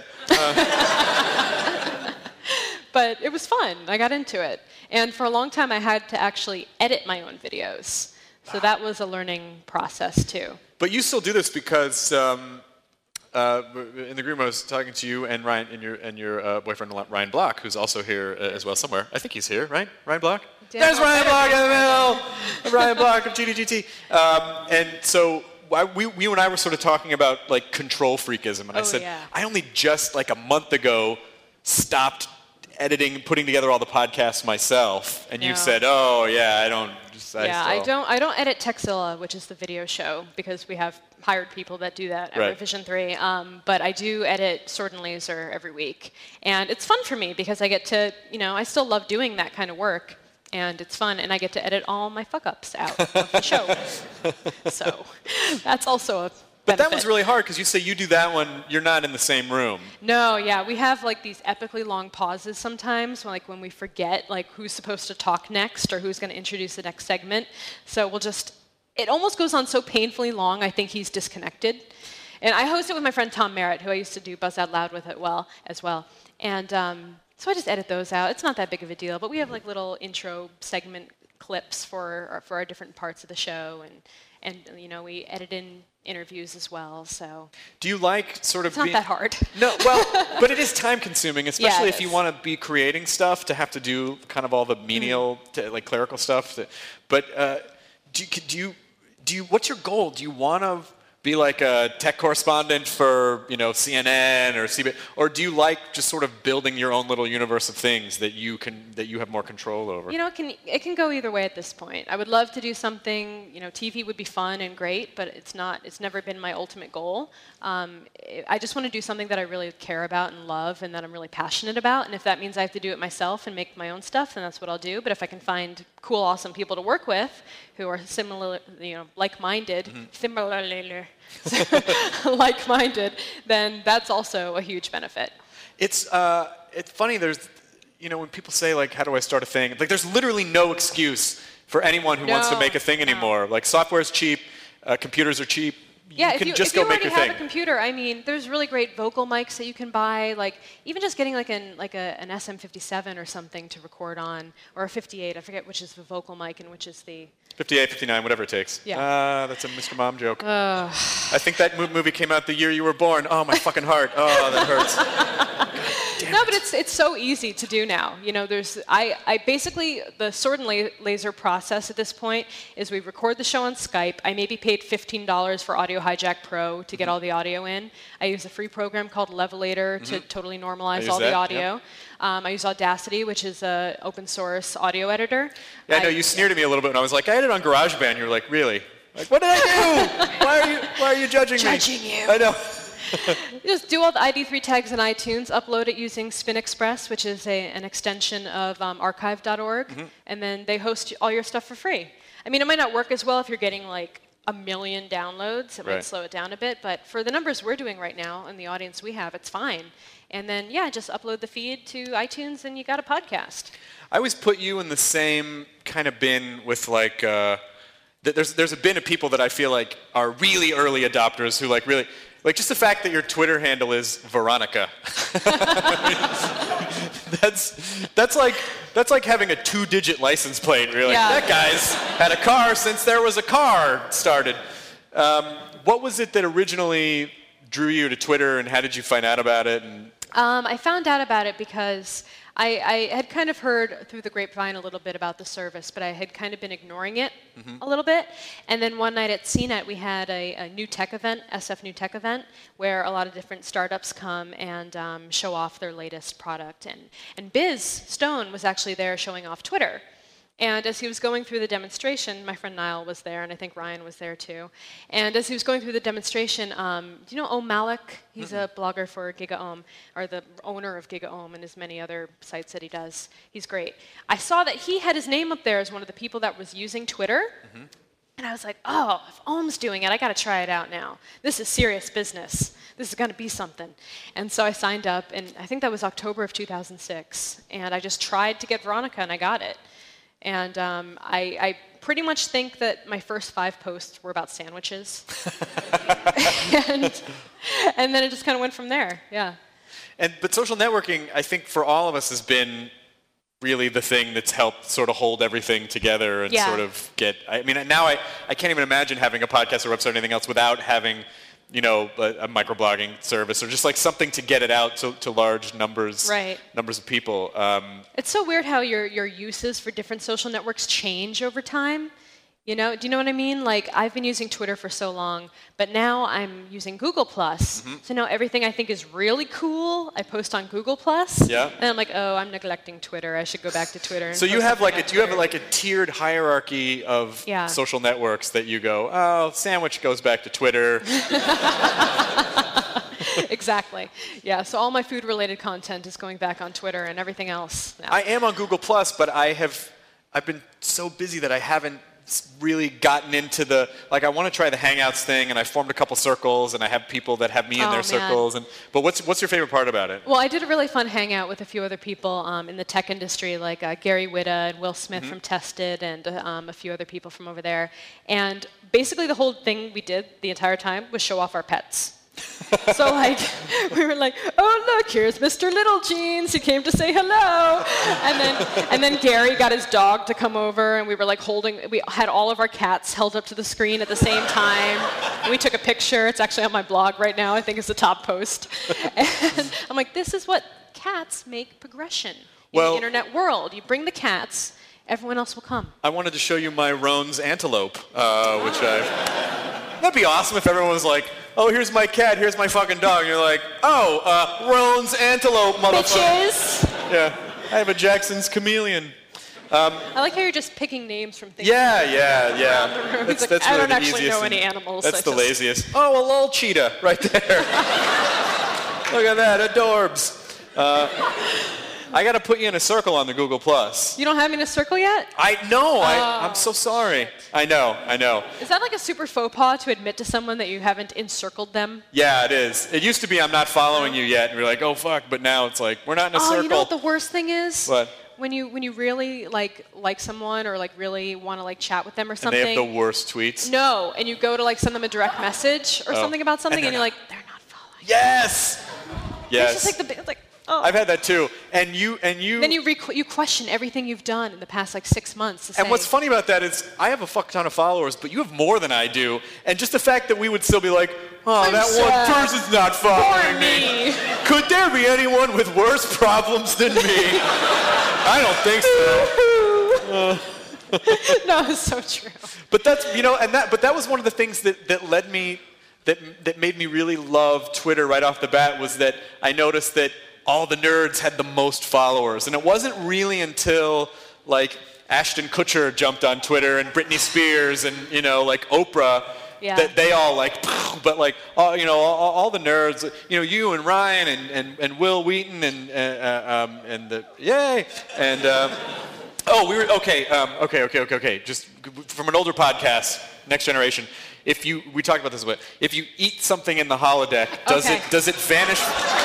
Speaker 4: But it was fun. I got into it, and for a long time I had to actually edit my own videos. So that was a learning process too.
Speaker 3: But you still do this because in the room I was talking to you and Ryan and your boyfriend Ryan Block, who's also here as well somewhere. I think he's here, right? Ryan Block? There's Ryan Block in the middle. Ryan Block of GDGT. And so you and I were sort of talking about like control freakism, and I said I only just like a month ago stopped editing, putting together all the podcasts myself, and you said, "Oh yeah, I don't."
Speaker 4: I don't edit Texilla, which is the video show, because we have hired people that do that at Revision 3. But I do edit Sword and Laser every week, and it's fun for me because I get to, I still love doing that kind of work, and it's fun, and I get to edit all my fuck-ups out of the show. So that's also a benefit.
Speaker 3: But that was really hard because you say you do that one, you're not in the same room.
Speaker 4: No, we have like these epically long pauses sometimes, like when we forget like who's supposed to talk next or who's going to introduce the next segment. So it almost goes on so painfully long, I think he's disconnected. And I host it with my friend Tom Merritt, who I used to do Buzz Out Loud with as well. And so I just edit those out. It's not that big of a deal, but we have like little intro segment clips for our different parts of the show, and we edit in interviews as well. So
Speaker 3: do you like sort of
Speaker 4: it's not that hard?
Speaker 3: No, well, but it is time consuming, especially if you want to be creating stuff, to have to do kind of all the menial like clerical stuff. But what's your goal? Do you want to be like a tech correspondent for CNN or CBS, or do you like just sort of building your own little universe of things that you have more control over?
Speaker 4: It can go either way at this point. I would love to do something. TV would be fun and great, but it's never been my ultimate goal. I just want to do something that I really care about and love, and that I'm really passionate about. And if that means I have to do it myself and make my own stuff, then that's what I'll do. But if I can find cool, awesome people to work with who are similar, like-minded, like-minded, then that's also a huge benefit.
Speaker 3: It's funny. when people say, like, how do I start a thing? Like, there's literally no excuse for anyone who wants to make a thing anymore. Like, software's cheap, computers are cheap.
Speaker 4: Yeah,
Speaker 3: you can
Speaker 4: if
Speaker 3: just
Speaker 4: you
Speaker 3: go make
Speaker 4: already
Speaker 3: your thing.
Speaker 4: have a computer, I mean, there's really great vocal mics that you can buy. Like, even just getting like an SM57 or something to record on, or a 58. I forget which is the vocal mic and which is the
Speaker 3: 58, 59, whatever it takes.
Speaker 4: Yeah.
Speaker 3: That's a Mr. Mom joke. I think that movie came out the year you were born. Oh, my fucking heart. Oh, that hurts.
Speaker 4: No, but it's so easy to do now. I basically, the Sword and Laser process at this point is we record the show on Skype. I maybe paid $15 for Audio Hijack Pro to get all the audio in. I use a free program called Levelator to totally normalize all the audio. Yeah. I use Audacity, which is an open source audio editor.
Speaker 3: Yeah, I know you sneered at me a little bit when I was like, I edit on GarageBand. You were like, really? Like, what did I do? Why are you judging me?
Speaker 4: Judging you.
Speaker 3: I know.
Speaker 4: You just do all the ID3 tags in iTunes, upload it using SpinExpress, which is an extension of archive.org, and then they host all your stuff for free. I mean, it might not work as well if you're getting like 1 million downloads. It might slow it down a bit, but for the numbers we're doing right now and the audience we have, it's fine. And then, just upload the feed to iTunes and you got a podcast.
Speaker 3: I always put you in the same kind of bin with like, there's a bin of people that I feel like are really early adopters who like really, like just the fact that your Twitter handle is Veronica. That's like having a 2-digit license plate. You're like, that guy's had a car since there was a car started. What was it that originally drew you to Twitter, and how did you find out about it?
Speaker 4: I found out about it because I had kind of heard through the grapevine a little bit about the service, but I had kind of been ignoring it a little bit. And then one night at CNET, we had a new tech event, SF New Tech event, where a lot of different startups come and show off their latest product. And Biz Stone was actually there showing off Twitter. And as he was going through the demonstration, my friend Niall was there, and I think Ryan was there too. And as he was going through the demonstration, do you know Om Malik? He's a blogger for GigaOM, or the owner of GigaOM and his many other sites that he does. He's great. I saw that he had his name up there as one of the people that was using Twitter. And I was like, oh, if Om's doing it, I got to try it out now. This is serious business. This is going to be something. And so I signed up, and I think that was October of 2006. And I just tried to get Veronica, and I got it. And I pretty much think that my first 5 posts were about sandwiches. and then it just kind of went from there,
Speaker 3: But social networking, I think for all of us, has been really the thing that's helped sort of hold everything together and sort of get... I mean, now I can't even imagine having a podcast or website or anything else without having... a microblogging service or just like something to get it out to large numbers of people.
Speaker 4: It's so weird how your uses for different social networks change over time. Do you know what I mean? Like, I've been using Twitter for so long, but now I'm using Google+. So now everything I think is really cool, I post on Google+.
Speaker 3: Yeah.
Speaker 4: And I'm like, oh, I'm neglecting Twitter. I should go back to Twitter.
Speaker 3: So you have like a tiered hierarchy of social networks that you go, oh, sandwich goes back to Twitter.
Speaker 4: Exactly. Yeah, so all my food-related content is going back on Twitter and everything else now.
Speaker 3: I am on Google+, but I've been so busy that I haven't really gotten into I want to try the Hangouts thing, and I formed a couple circles, and I have people that have me in their circles. But what's your favorite part about it?
Speaker 4: Well, I did a really fun Hangout with a few other people in the tech industry, like Gary Whitta and Will Smith from Tested, and a few other people from over there. And basically the whole thing we did the entire time was show off our pets. So we were like, oh look, here's Mr. Little Jeans. He came to say hello. And then Gary got his dog to come over, and we were like we had all of our cats held up to the screen at the same time. And we took a picture. It's actually on my blog right now. I think it's the top post. And I'm like, this is what cats make progression in the internet world. You bring the cats, everyone else will come.
Speaker 3: I wanted to show you my Roan's antelope, which that'd be awesome if everyone was like, oh, here's my cat, here's my fucking dog. And you're like, oh, Roan's antelope, motherfucker.
Speaker 4: Bitches!
Speaker 3: Yeah, I have a Jackson's chameleon.
Speaker 4: I like how you're just picking names from things.
Speaker 3: Yeah.
Speaker 4: That's
Speaker 3: really
Speaker 4: I don't
Speaker 3: the
Speaker 4: actually
Speaker 3: easiest
Speaker 4: know any animals.
Speaker 3: That's the laziest. Oh, a lol cheetah right there. Look at that, adorbs. I got to put you in a circle on the Google Plus.
Speaker 4: You don't have me in a circle yet?
Speaker 3: I know. I'm so sorry. I know.
Speaker 4: Is that like a super faux pas to admit to someone that you haven't encircled them?
Speaker 3: Yeah, it is. It used to be I'm not following you yet, and we're like, oh fuck. But now it's like we're not in a circle.
Speaker 4: Oh, you know what the worst thing is?
Speaker 3: What?
Speaker 4: When you really like someone or like really want to like chat with them or something.
Speaker 3: And they have the worst tweets.
Speaker 4: No, and you go to like send them a direct message or something about something, and you're like, they're not following.
Speaker 3: Yes.
Speaker 4: It's just like it's like. Oh.
Speaker 3: I've had that too, and you. Then
Speaker 4: you question everything you've done in the past like 6 months.
Speaker 3: And what's funny about that is I have a fuck ton of followers, but you have more than I do, and just the fact that we would still be like, oh, that one person's not following me. Could there be anyone with worse problems than me? I don't think so.
Speaker 4: No, it's so true.
Speaker 3: But that's but that was one of the things that led me that made me really love Twitter right off the bat was that I noticed that all the nerds had the most followers. And it wasn't really until like Ashton Kutcher jumped on Twitter and Britney Spears and like Oprah that they all like, but like all the nerds, you and Ryan and Will Wheaton and the yay and we were okay. Just from an older podcast, Next Generation. We talked about this a bit. If you eat something in the holodeck, does it vanish?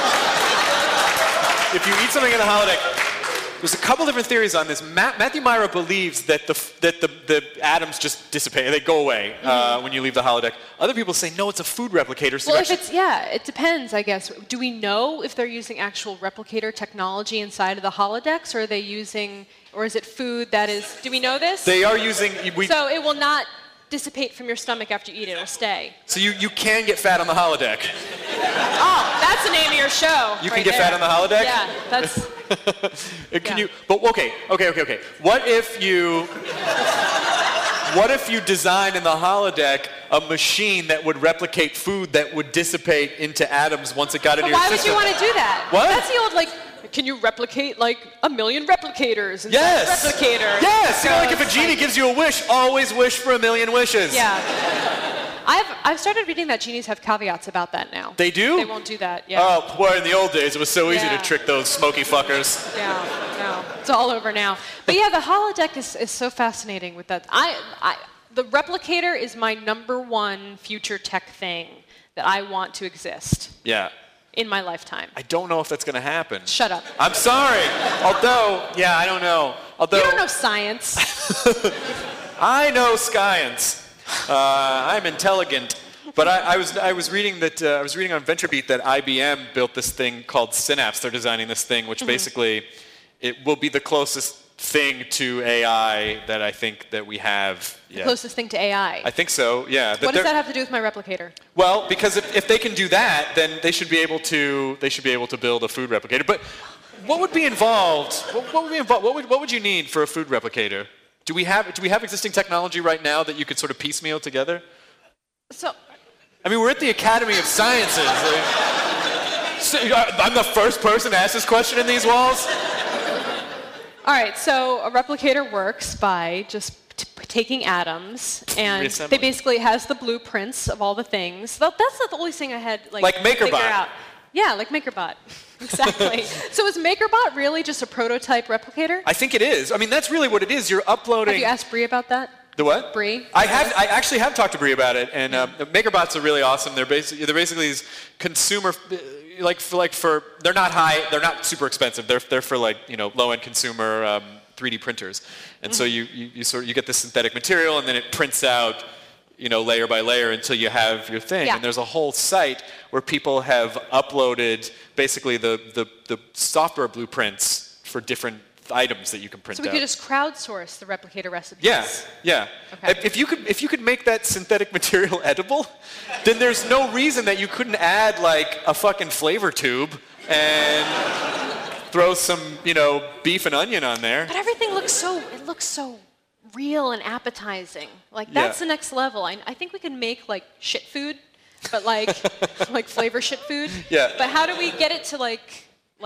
Speaker 3: If you eat something in the holodeck, there's a couple different theories on this. Matthew Myra believes that the atoms just dissipate, they go away when you leave the holodeck. Other people say no, it's a food replicator. So
Speaker 4: well, it depends, I guess. Do we know if they're using actual replicator technology inside of the holodecks, or are they using, or is it food that is? Do we know this?
Speaker 3: They are using.
Speaker 4: So it will not dissipate from your stomach after you eat it. It'll stay.
Speaker 3: So you can get fat on the holodeck.
Speaker 4: Oh, that's the name of your show.
Speaker 3: You can get fat on the holodeck?
Speaker 4: Yeah, that's.
Speaker 3: Can you? But okay. What if you design in the holodeck a machine that would replicate food that would dissipate into atoms once it got into your system?
Speaker 4: Why would you want to do that?
Speaker 3: What?
Speaker 4: That's the old can you replicate like 1 million replicators? And
Speaker 3: yes.
Speaker 4: Replicator.
Speaker 3: Yes. Like if a genie gives you a wish, always wish for 1 million wishes.
Speaker 4: Yeah. I've started reading that genies have caveats about that now.
Speaker 3: They do?
Speaker 4: They won't do that. Yeah.
Speaker 3: Oh, boy, in the old days, it was so easy to trick those smoky fuckers.
Speaker 4: Yeah, no, it's all over now. But yeah, the holodeck is so fascinating with that. The replicator is my #1 future tech thing that I want to exist.
Speaker 3: Yeah.
Speaker 4: In my lifetime.
Speaker 3: I don't know if that's going to happen.
Speaker 4: Shut up.
Speaker 3: I'm sorry. Although, I don't know.
Speaker 4: You don't know science.
Speaker 3: I know science. I'm intelligent. But I was reading on VentureBeat that IBM built this thing called Synapse. They're designing this thing, which basically it will be the closest thing to AI that I think that we have.
Speaker 4: The closest thing to AI.
Speaker 3: I think so. Yeah.
Speaker 4: What does that have to do with my replicator?
Speaker 3: Well, because if they can do that, then they should be able to build a food replicator. But what would be involved? What would you need for a food replicator? Do we have existing technology right now that you could sort of piecemeal together?
Speaker 4: So,
Speaker 3: I mean, we're at the Academy of Sciences. I'm the first person to ask this question in these walls.
Speaker 4: All right, so a replicator works by just taking atoms, and they basically has the blueprints of all the things. That's the only thing I had
Speaker 3: like MakerBot.
Speaker 4: Figure out. Yeah, like MakerBot. Exactly. So is MakerBot really just a prototype replicator?
Speaker 3: I think it is. I mean, that's really what it is. You're uploading.
Speaker 4: Have you asked Bree about that?
Speaker 3: The what?
Speaker 4: Bree.
Speaker 3: I actually have talked to Bree about it, and MakerBots are really awesome. They're basically these consumer. They're not super expensive. They're for low-end consumer 3D printers, and so you get this synthetic material, and then it prints out layer by layer until you have your thing.
Speaker 4: Yeah.
Speaker 3: And there's a whole site where people have uploaded basically the software blueprints for different items that you can print out.
Speaker 4: So we could just crowdsource the replicator recipes.
Speaker 3: Yeah.
Speaker 4: Okay.
Speaker 3: If you could make that synthetic material edible, then there's no reason that you couldn't add like a fucking flavor tube and throw some, beef and onion on there.
Speaker 4: But everything looks so real and appetizing. Like that's the next level. I think we can make like shit food, but like like flavor shit food.
Speaker 3: Yeah.
Speaker 4: But how do we get it to like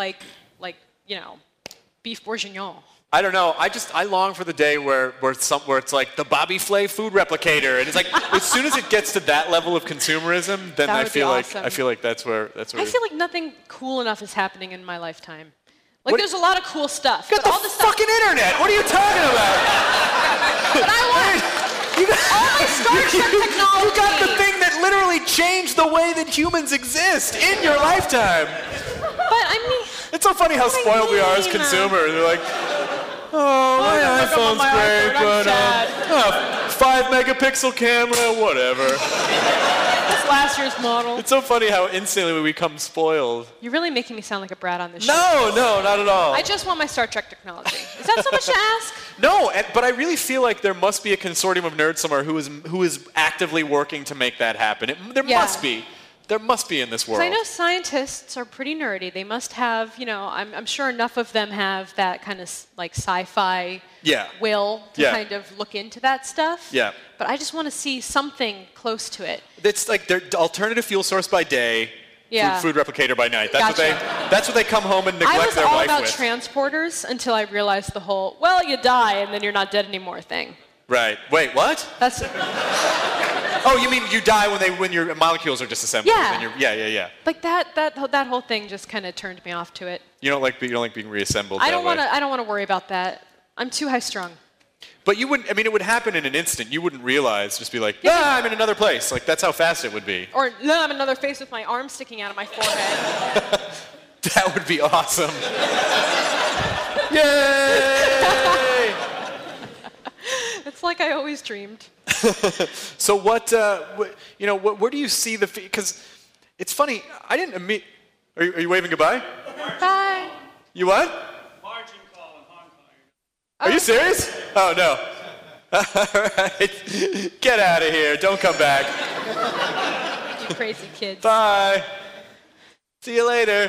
Speaker 4: beef bourguignon?
Speaker 3: I don't know. I long for the day where it's like the Bobby Flay food replicator, and it's like as soon as it gets to that level of consumerism, then I feel like that's where.
Speaker 4: I feel like nothing cool enough is happening in my lifetime. Like,
Speaker 3: What-
Speaker 4: there's a lot of cool stuff.
Speaker 3: Got
Speaker 4: but
Speaker 3: the
Speaker 4: all the stuff.
Speaker 3: fucking internet. What are you talking about?
Speaker 4: But I want
Speaker 3: You got,
Speaker 4: all my Star Trek technology.
Speaker 3: you got the thing that literally changed the way that humans exist in your lifetime.
Speaker 4: But I mean,
Speaker 3: It's so funny how
Speaker 4: What do you
Speaker 3: spoiled we are as
Speaker 4: mean?
Speaker 3: consumers. We're like, oh, my
Speaker 4: look, I'm on
Speaker 3: iPhone's
Speaker 4: my
Speaker 3: great,
Speaker 4: iPhone, I'm
Speaker 3: but
Speaker 4: sad.
Speaker 3: 5-megapixel camera, whatever.
Speaker 4: it's last year's model.
Speaker 3: It's so funny how instantly we become spoiled.
Speaker 4: You're really making me sound like a brat on this show.
Speaker 3: No, not at all.
Speaker 4: I just want my Star Trek technology. Is that so much to ask?
Speaker 3: No, but I really feel like there must be a consortium of nerds somewhere who is actively working to make that happen. There
Speaker 4: Yeah.
Speaker 3: must be. There must be in this world.
Speaker 4: Because I know scientists are pretty nerdy. They must have, I'm sure enough of them have that kind of like sci-fi
Speaker 3: Yeah.
Speaker 4: will to
Speaker 3: Yeah.
Speaker 4: kind of look into that stuff.
Speaker 3: Yeah.
Speaker 4: But I just want to see something close to it.
Speaker 3: It's like their alternative fuel source by day,
Speaker 4: Yeah.
Speaker 3: food replicator by night.
Speaker 4: Gotcha.
Speaker 3: That's what they come home and
Speaker 4: I
Speaker 3: neglect
Speaker 4: was
Speaker 3: their
Speaker 4: all
Speaker 3: wife
Speaker 4: about
Speaker 3: with.
Speaker 4: transporters until I realized the whole, well, you die and then you're not dead anymore thing.
Speaker 3: Right. Wait, what?
Speaker 4: That's
Speaker 3: Oh, you mean you die when your molecules are disassembled?
Speaker 4: Yeah.
Speaker 3: And yeah.
Speaker 4: like that whole thing just kind of turned me off to it.
Speaker 3: You don't like being reassembled.
Speaker 4: I
Speaker 3: that
Speaker 4: don't
Speaker 3: way.
Speaker 4: want to worry about that. I'm too high strung.
Speaker 3: But you wouldn't. I mean, it would happen in an instant. You wouldn't realize. Just be like,
Speaker 4: Yeah.
Speaker 3: I'm in another place. Like that's how fast it would be.
Speaker 4: Or no, I'm another face with my arm sticking out of my forehead.
Speaker 3: That would be awesome. Yay!
Speaker 4: It's like I always dreamed.
Speaker 3: So where do you see the? Because it's funny. I didn't immediately. Are you waving goodbye?
Speaker 4: Bye.
Speaker 3: You what?
Speaker 6: Margin call in Hong Kong.
Speaker 3: Are you serious? Oh no. All right. Get out of here. Don't come back.
Speaker 4: You crazy kids.
Speaker 3: Bye. See you later.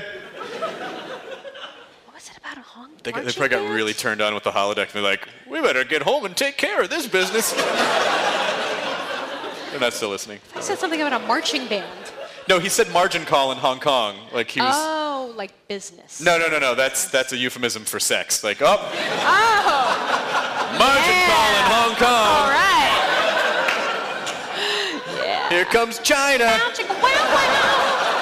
Speaker 4: What was it about a Hong
Speaker 3: They
Speaker 4: marching
Speaker 3: probably got
Speaker 4: band?
Speaker 3: really turned on with the holodeck. They're like, we better get home and take care of this business. They're not still listening.
Speaker 4: I said something about a marching band.
Speaker 3: No, he said margin call in Hong Kong. Like he was.
Speaker 4: Oh, like business.
Speaker 3: No. That's a euphemism for sex. Like, oh,
Speaker 4: Oh,
Speaker 3: margin call in Hong Kong.
Speaker 4: all right. Yeah.
Speaker 3: Here comes China.
Speaker 4: Wow, chicka, wow,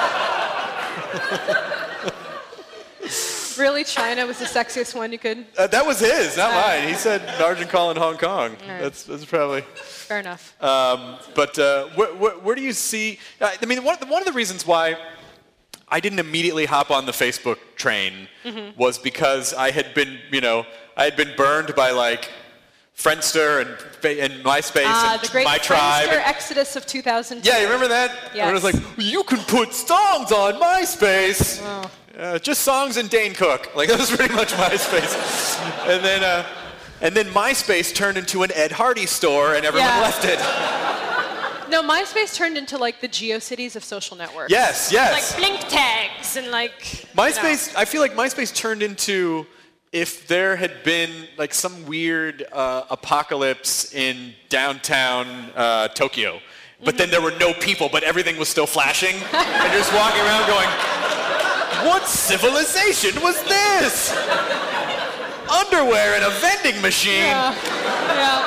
Speaker 4: wow. Really, China was the sexiest one you could?
Speaker 3: That was his, not mine. He said margin call in Hong Kong.
Speaker 4: right.
Speaker 3: That's probably.
Speaker 4: Fair enough.
Speaker 3: But where do you see? I mean, one of the reasons why I didn't immediately hop on the Facebook train was because I had been burned by like Friendster and MySpace and
Speaker 4: the great
Speaker 3: My Tribe.
Speaker 4: Friendster exodus of 2002.
Speaker 3: Yeah, you remember that?
Speaker 4: Yes.
Speaker 3: It was like, you can put songs on MySpace.
Speaker 4: Oh.
Speaker 3: Just songs and Dane Cook. Like that was pretty much MySpace. And then MySpace turned into an Ed Hardy store, and everyone
Speaker 4: Yeah.
Speaker 3: left it.
Speaker 4: No, MySpace turned into like the GeoCities of social networks.
Speaker 3: Yes.
Speaker 4: Like blink tags and like.
Speaker 3: MySpace. I feel like MySpace turned into if there had been like some weird apocalypse in downtown Tokyo, but then there were no people, but everything was still flashing, and you're just walking around going, "What civilization was this?" Underwear and a vending machine.
Speaker 4: Yeah.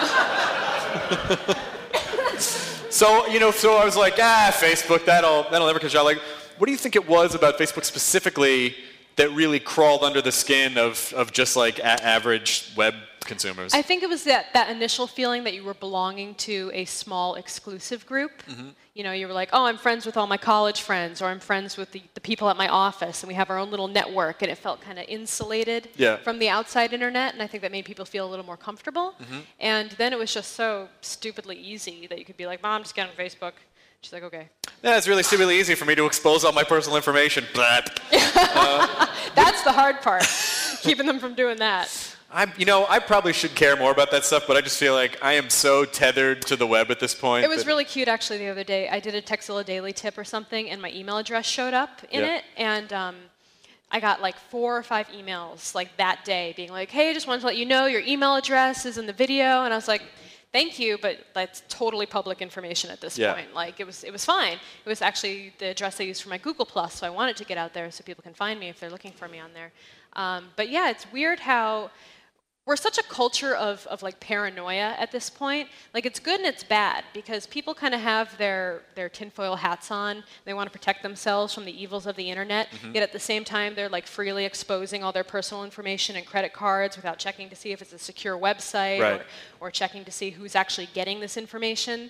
Speaker 3: So I was like, Facebook, that'll never catch on. Like, what do you think it was about Facebook specifically that really crawled under the skin of just like average web consumers?
Speaker 4: I think it was that initial feeling that you were belonging to a small exclusive group.
Speaker 3: Mm-hmm.
Speaker 4: You were like, oh, I'm friends with all my college friends, or I'm friends with the people at my office, and we have our own little network, and it felt kind of insulated from the outside internet, and I think that made people feel a little more comfortable.
Speaker 3: Mm-hmm.
Speaker 4: And then it was just so stupidly easy that you could be like, Mom, just get on Facebook. She's like, okay.
Speaker 3: Yeah, it's really stupidly easy for me to expose all my personal information. Blah.
Speaker 4: That's the hard part, keeping them from doing that.
Speaker 3: I probably should care more about that stuff, but I just feel like I am so tethered to the web at this point.
Speaker 4: It was really cute, actually, the other day. I did a Texzilla Daily tip or something, and my email address showed up in it, and I got like 4 or 5 emails like that day being like, hey, just wanted to let you know your email address is in the video, and I was like, thank you, but that's totally public information at this point. Like, it was fine. It was actually the address I used for my Google+, so I wanted to get out there so people can find me if they're looking for me on there. But yeah, it's weird how we're such a culture of like paranoia at this point. Like it's good and it's bad because people kind of have their tinfoil hats on. They want to protect themselves from the evils of the internet. Yet at the same time, they're like freely exposing all their personal information and credit cards without checking to see if it's a secure website
Speaker 3: Right.
Speaker 4: or checking to see who's actually getting this information.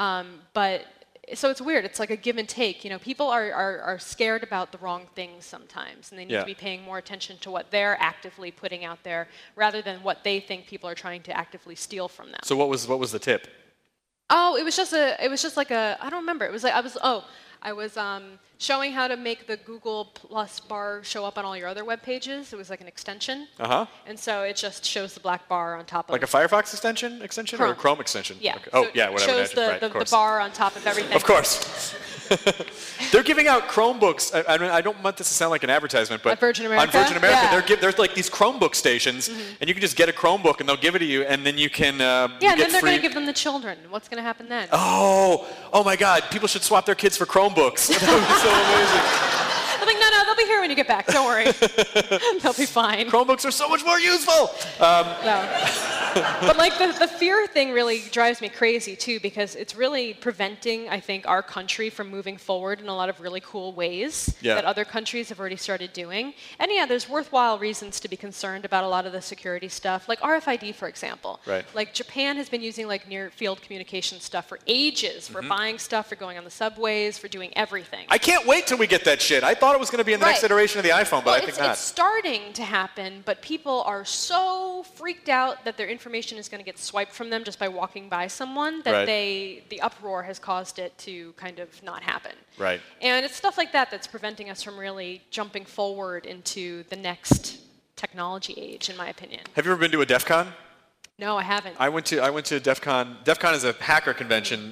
Speaker 4: So it's weird. It's like a give and take. You know, people are scared about the wrong things sometimes, and they need
Speaker 3: Yeah.
Speaker 4: to be paying more attention to what they're actively putting out there rather than what they think people are trying to actively steal from them.
Speaker 3: So what was the tip?
Speaker 4: Oh, it was just like a I don't remember. It was like I was showing how to make the Google Plus bar show up on all your other web pages. It was like an extension.
Speaker 3: Uh-huh.
Speaker 4: And so it just shows the black bar on top of
Speaker 3: Like a Firefox extension or a
Speaker 4: Chrome.
Speaker 3: Chrome extension?
Speaker 4: Yeah.
Speaker 3: Okay. Oh,
Speaker 4: So
Speaker 3: yeah,
Speaker 4: it
Speaker 3: whatever.
Speaker 4: shows
Speaker 3: right,
Speaker 4: the
Speaker 3: of course.
Speaker 4: bar on top of everything.
Speaker 3: Of course. They're giving out Chromebooks. I mean, I don't want this to sound like an advertisement, but
Speaker 4: At Virgin America?
Speaker 3: on Virgin America,
Speaker 4: Yeah.
Speaker 3: there's like these Chromebook stations, and you can just get a Chromebook, and they'll give it to you, and then you can
Speaker 4: Yeah,
Speaker 3: you
Speaker 4: and
Speaker 3: get
Speaker 4: then they're
Speaker 3: free.
Speaker 4: going to give them the children. What's going to happen then?
Speaker 3: Oh my God! People should swap their kids for Chromebooks. That would be so amazing.
Speaker 4: I'm like, no, they'll be here when you get back. Don't worry. They'll be fine.
Speaker 3: Chromebooks are so much more useful.
Speaker 4: No. But like the fear thing really drives me crazy too because it's really preventing, I think, our country from moving forward in a lot of really cool ways
Speaker 3: Yeah.
Speaker 4: that other countries have already started doing. And yeah, there's worthwhile reasons to be concerned about a lot of the security stuff, like RFID, for example.
Speaker 3: Right.
Speaker 4: Like Japan has been using like near field communication stuff for ages, for buying stuff, for going on the subways, for doing everything.
Speaker 3: I can't wait till we get that shit. I thought it was going to be in the next
Speaker 4: Right.
Speaker 3: iteration of the iPhone, but
Speaker 4: Well,
Speaker 3: I think not.
Speaker 4: it's starting to happen, but people are so freaked out that their information is going to get swiped from them just by walking by someone that
Speaker 3: Right.
Speaker 4: the uproar has caused it to kind of not happen.
Speaker 3: Right.
Speaker 4: And it's stuff like that that's preventing us from really jumping forward into the next technology age, in my opinion.
Speaker 3: Have you ever been to a DEF CON?
Speaker 4: No, I haven't.
Speaker 3: I went to DEF CON. DEF CON is a hacker convention,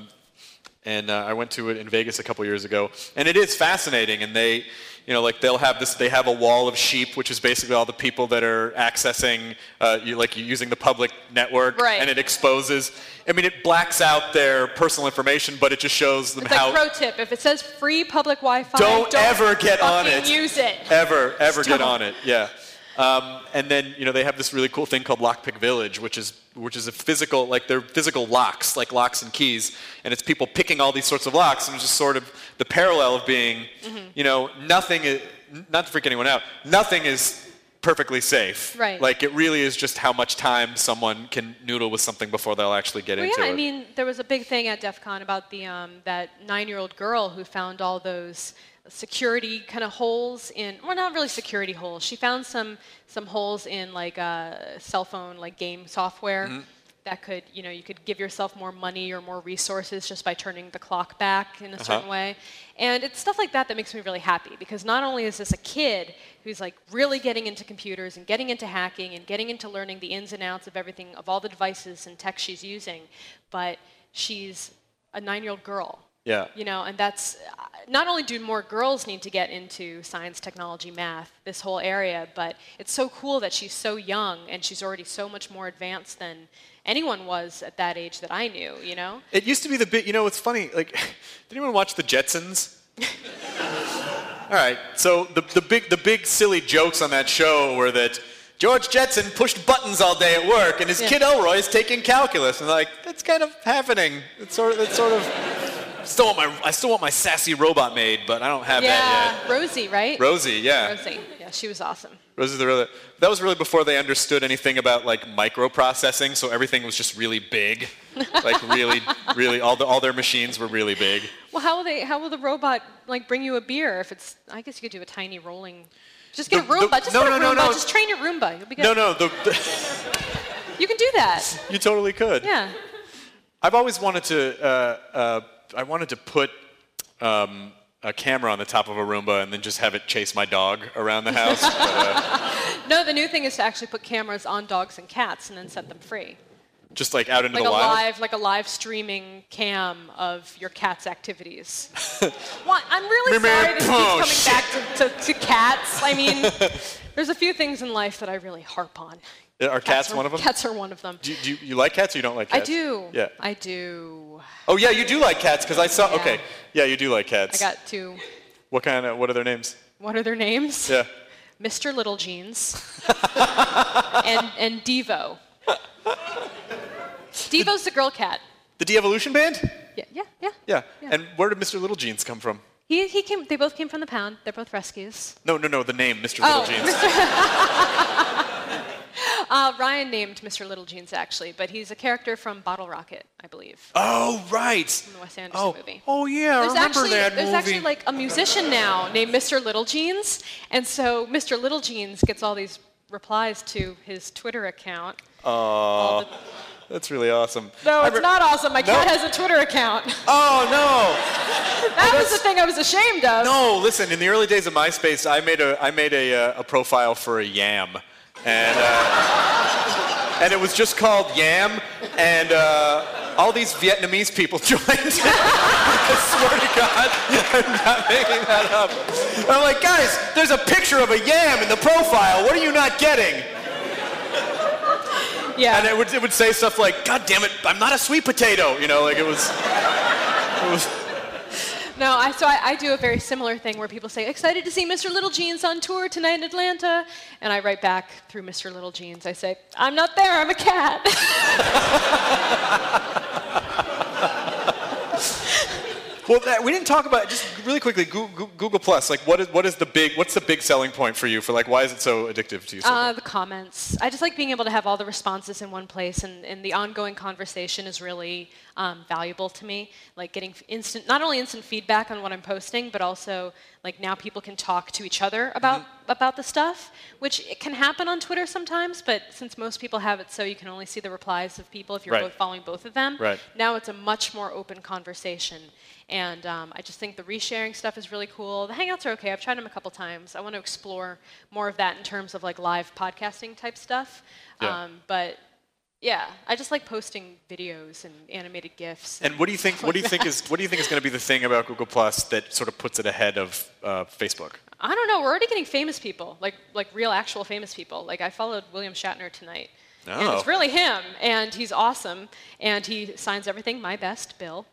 Speaker 3: and I went to it in Vegas a couple years ago. And it is fascinating. And they, you know, like they'll have this. They have a wall of sheep, which is basically all the people that are accessing, using the public network,
Speaker 4: Right.
Speaker 3: and it exposes. I mean, it blacks out their personal information, but it just shows them
Speaker 4: It's
Speaker 3: how.
Speaker 4: like pro tip: if it says free public Wi-Fi,
Speaker 3: Don't ever get on
Speaker 4: fucking
Speaker 3: it.
Speaker 4: Use it.
Speaker 3: Ever
Speaker 4: Just
Speaker 3: get
Speaker 4: don't.
Speaker 3: on it? Yeah. And then they have this really cool thing called Lockpick Village, which is a physical, like they're physical locks, like locks and keys, and it's people picking all these sorts of locks, and it's just sort of the parallel of being, nothing is, not to freak anyone out, nothing is perfectly safe.
Speaker 4: Right.
Speaker 3: Like it really is just how much time someone can noodle with something before they'll actually get
Speaker 4: Well,
Speaker 3: into
Speaker 4: yeah,
Speaker 3: it.
Speaker 4: I mean, there was a big thing at DEF CON about the that 9-year-old girl who found all those security kind of holes in, well, not really security holes. She found some holes in like cell phone like game software that could, you could give yourself more money or more resources just by turning the clock back in a certain way. And it's stuff like that that makes me really happy because not only is this a kid who's like really getting into computers and getting into hacking and getting into learning the ins and outs of everything, of all the devices and tech she's using, but she's a 9-year-old girl.
Speaker 3: Yeah.
Speaker 4: And that's not only do more girls need to get into science, technology, math, this whole area, but it's so cool that she's so young and she's already so much more advanced than anyone was at that age that I knew,
Speaker 3: It used to be the bit, it's funny, like, did anyone watch The Jetsons? All right, so the big silly jokes on that show were that George Jetson pushed buttons all day at work, and his kid Elroy is taking calculus, and like that's kind of happening. It's sort of. I still want my sassy robot maid, but I don't have that yet.
Speaker 4: Rosie, right?
Speaker 3: Rosie, yeah.
Speaker 4: Rosie, yeah, she was awesome.
Speaker 3: Rosie's that was really before they understood anything about like microprocessing, so everything was just really big, like really all their machines were really big.
Speaker 4: Well, how will the robot like bring you a beer if it's? I guess you could do a tiny rolling. Just get a Roomba.
Speaker 3: No.
Speaker 4: Just train your Roomba. You'll be good.
Speaker 3: No.
Speaker 4: You can do that.
Speaker 3: You totally could.
Speaker 4: Yeah.
Speaker 3: I've always wanted to. I wanted to put a camera on the top of a Roomba and then just have it chase my dog around the house. But,
Speaker 4: No, the new thing is to actually put cameras on dogs and cats and then set them free.
Speaker 3: just like out into
Speaker 4: Like
Speaker 3: the wild.
Speaker 4: like a live streaming cam of your cat's activities. Well, I'm really sorry this keeps coming back to cats. I mean, there's a few things in life that I really harp on.
Speaker 3: Are cats one of them?
Speaker 4: Cats are one of them.
Speaker 3: Do you like cats or you don't like cats?
Speaker 4: I do.
Speaker 3: Yeah.
Speaker 4: I do.
Speaker 3: Oh yeah, you do like cats because I saw.
Speaker 4: Yeah.
Speaker 3: Okay. Yeah, you do like cats.
Speaker 4: I got two.
Speaker 3: What are their names?
Speaker 4: What are their names?
Speaker 3: Yeah.
Speaker 4: Mr. Little Jeans, and Devo. Devo's the girl cat.
Speaker 3: The De-Evolution Band?
Speaker 4: Yeah.
Speaker 3: And where did Mr. Little Jeans come from?
Speaker 4: He came. They both came from the pound. They're both rescues.
Speaker 3: No, the name, Mr. Little Jeans.
Speaker 4: Ryan named Mr. Little Jeans, actually, but he's a character from Bottle Rocket, I believe.
Speaker 3: Oh, right.
Speaker 4: From the Wes Anderson movie.
Speaker 3: Oh, yeah, I remember that movie.
Speaker 4: There's actually like a musician now named Mr. Little Jeans, and so Mr. Little Jeans gets all these replies to his Twitter account.
Speaker 3: Oh, that's really awesome.
Speaker 4: No, it's not awesome. My cat has a Twitter account.
Speaker 3: Oh, no.
Speaker 4: That was the thing I was ashamed of.
Speaker 3: No, listen, in the early days of MySpace, I made a profile for a yam. And it was just called Yam, and all these Vietnamese people joined. I swear to God, I'm not making that up. And I'm like, guys, there's a picture of a yam in the profile. What are you not getting?
Speaker 4: Yeah.
Speaker 3: And it would say stuff like, God damn it, I'm not a sweet potato. You know, like it was.
Speaker 4: No, I do a very similar thing where people say, excited to see Mr. Little Jeans on tour tonight in Atlanta. And I write back through Mr. Little Jeans. I say, I'm not there, I'm a cat.
Speaker 3: Well, we didn't talk about, just really quickly, Google Plus. Like, what's the big selling point for you? For like, why is it so addictive to you?
Speaker 4: The comments. I just like being able to have all the responses in one place, and the ongoing conversation is really valuable to me. Like getting not only instant feedback on what I'm posting, but also like now people can talk to each other about the stuff, which it can happen on Twitter sometimes. But since most people have it so you can only see the replies of people if you're both following both of them, now it's a much more open conversation. And I just think the resharing stuff is really cool. The Hangouts are okay. I've tried them a couple times. I want to explore more of that in terms of like live podcasting type stuff.
Speaker 3: Yeah.
Speaker 4: But yeah, I just like posting videos and animated GIFs.
Speaker 3: And what do you think? What do you think is going to be the thing about Google Plus that sort of puts it ahead of Facebook?
Speaker 4: I don't know. We're already getting famous people, like real, actual famous people. Like I followed William Shatner tonight, and it's really him, and he's awesome, and he signs everything my best, Bill.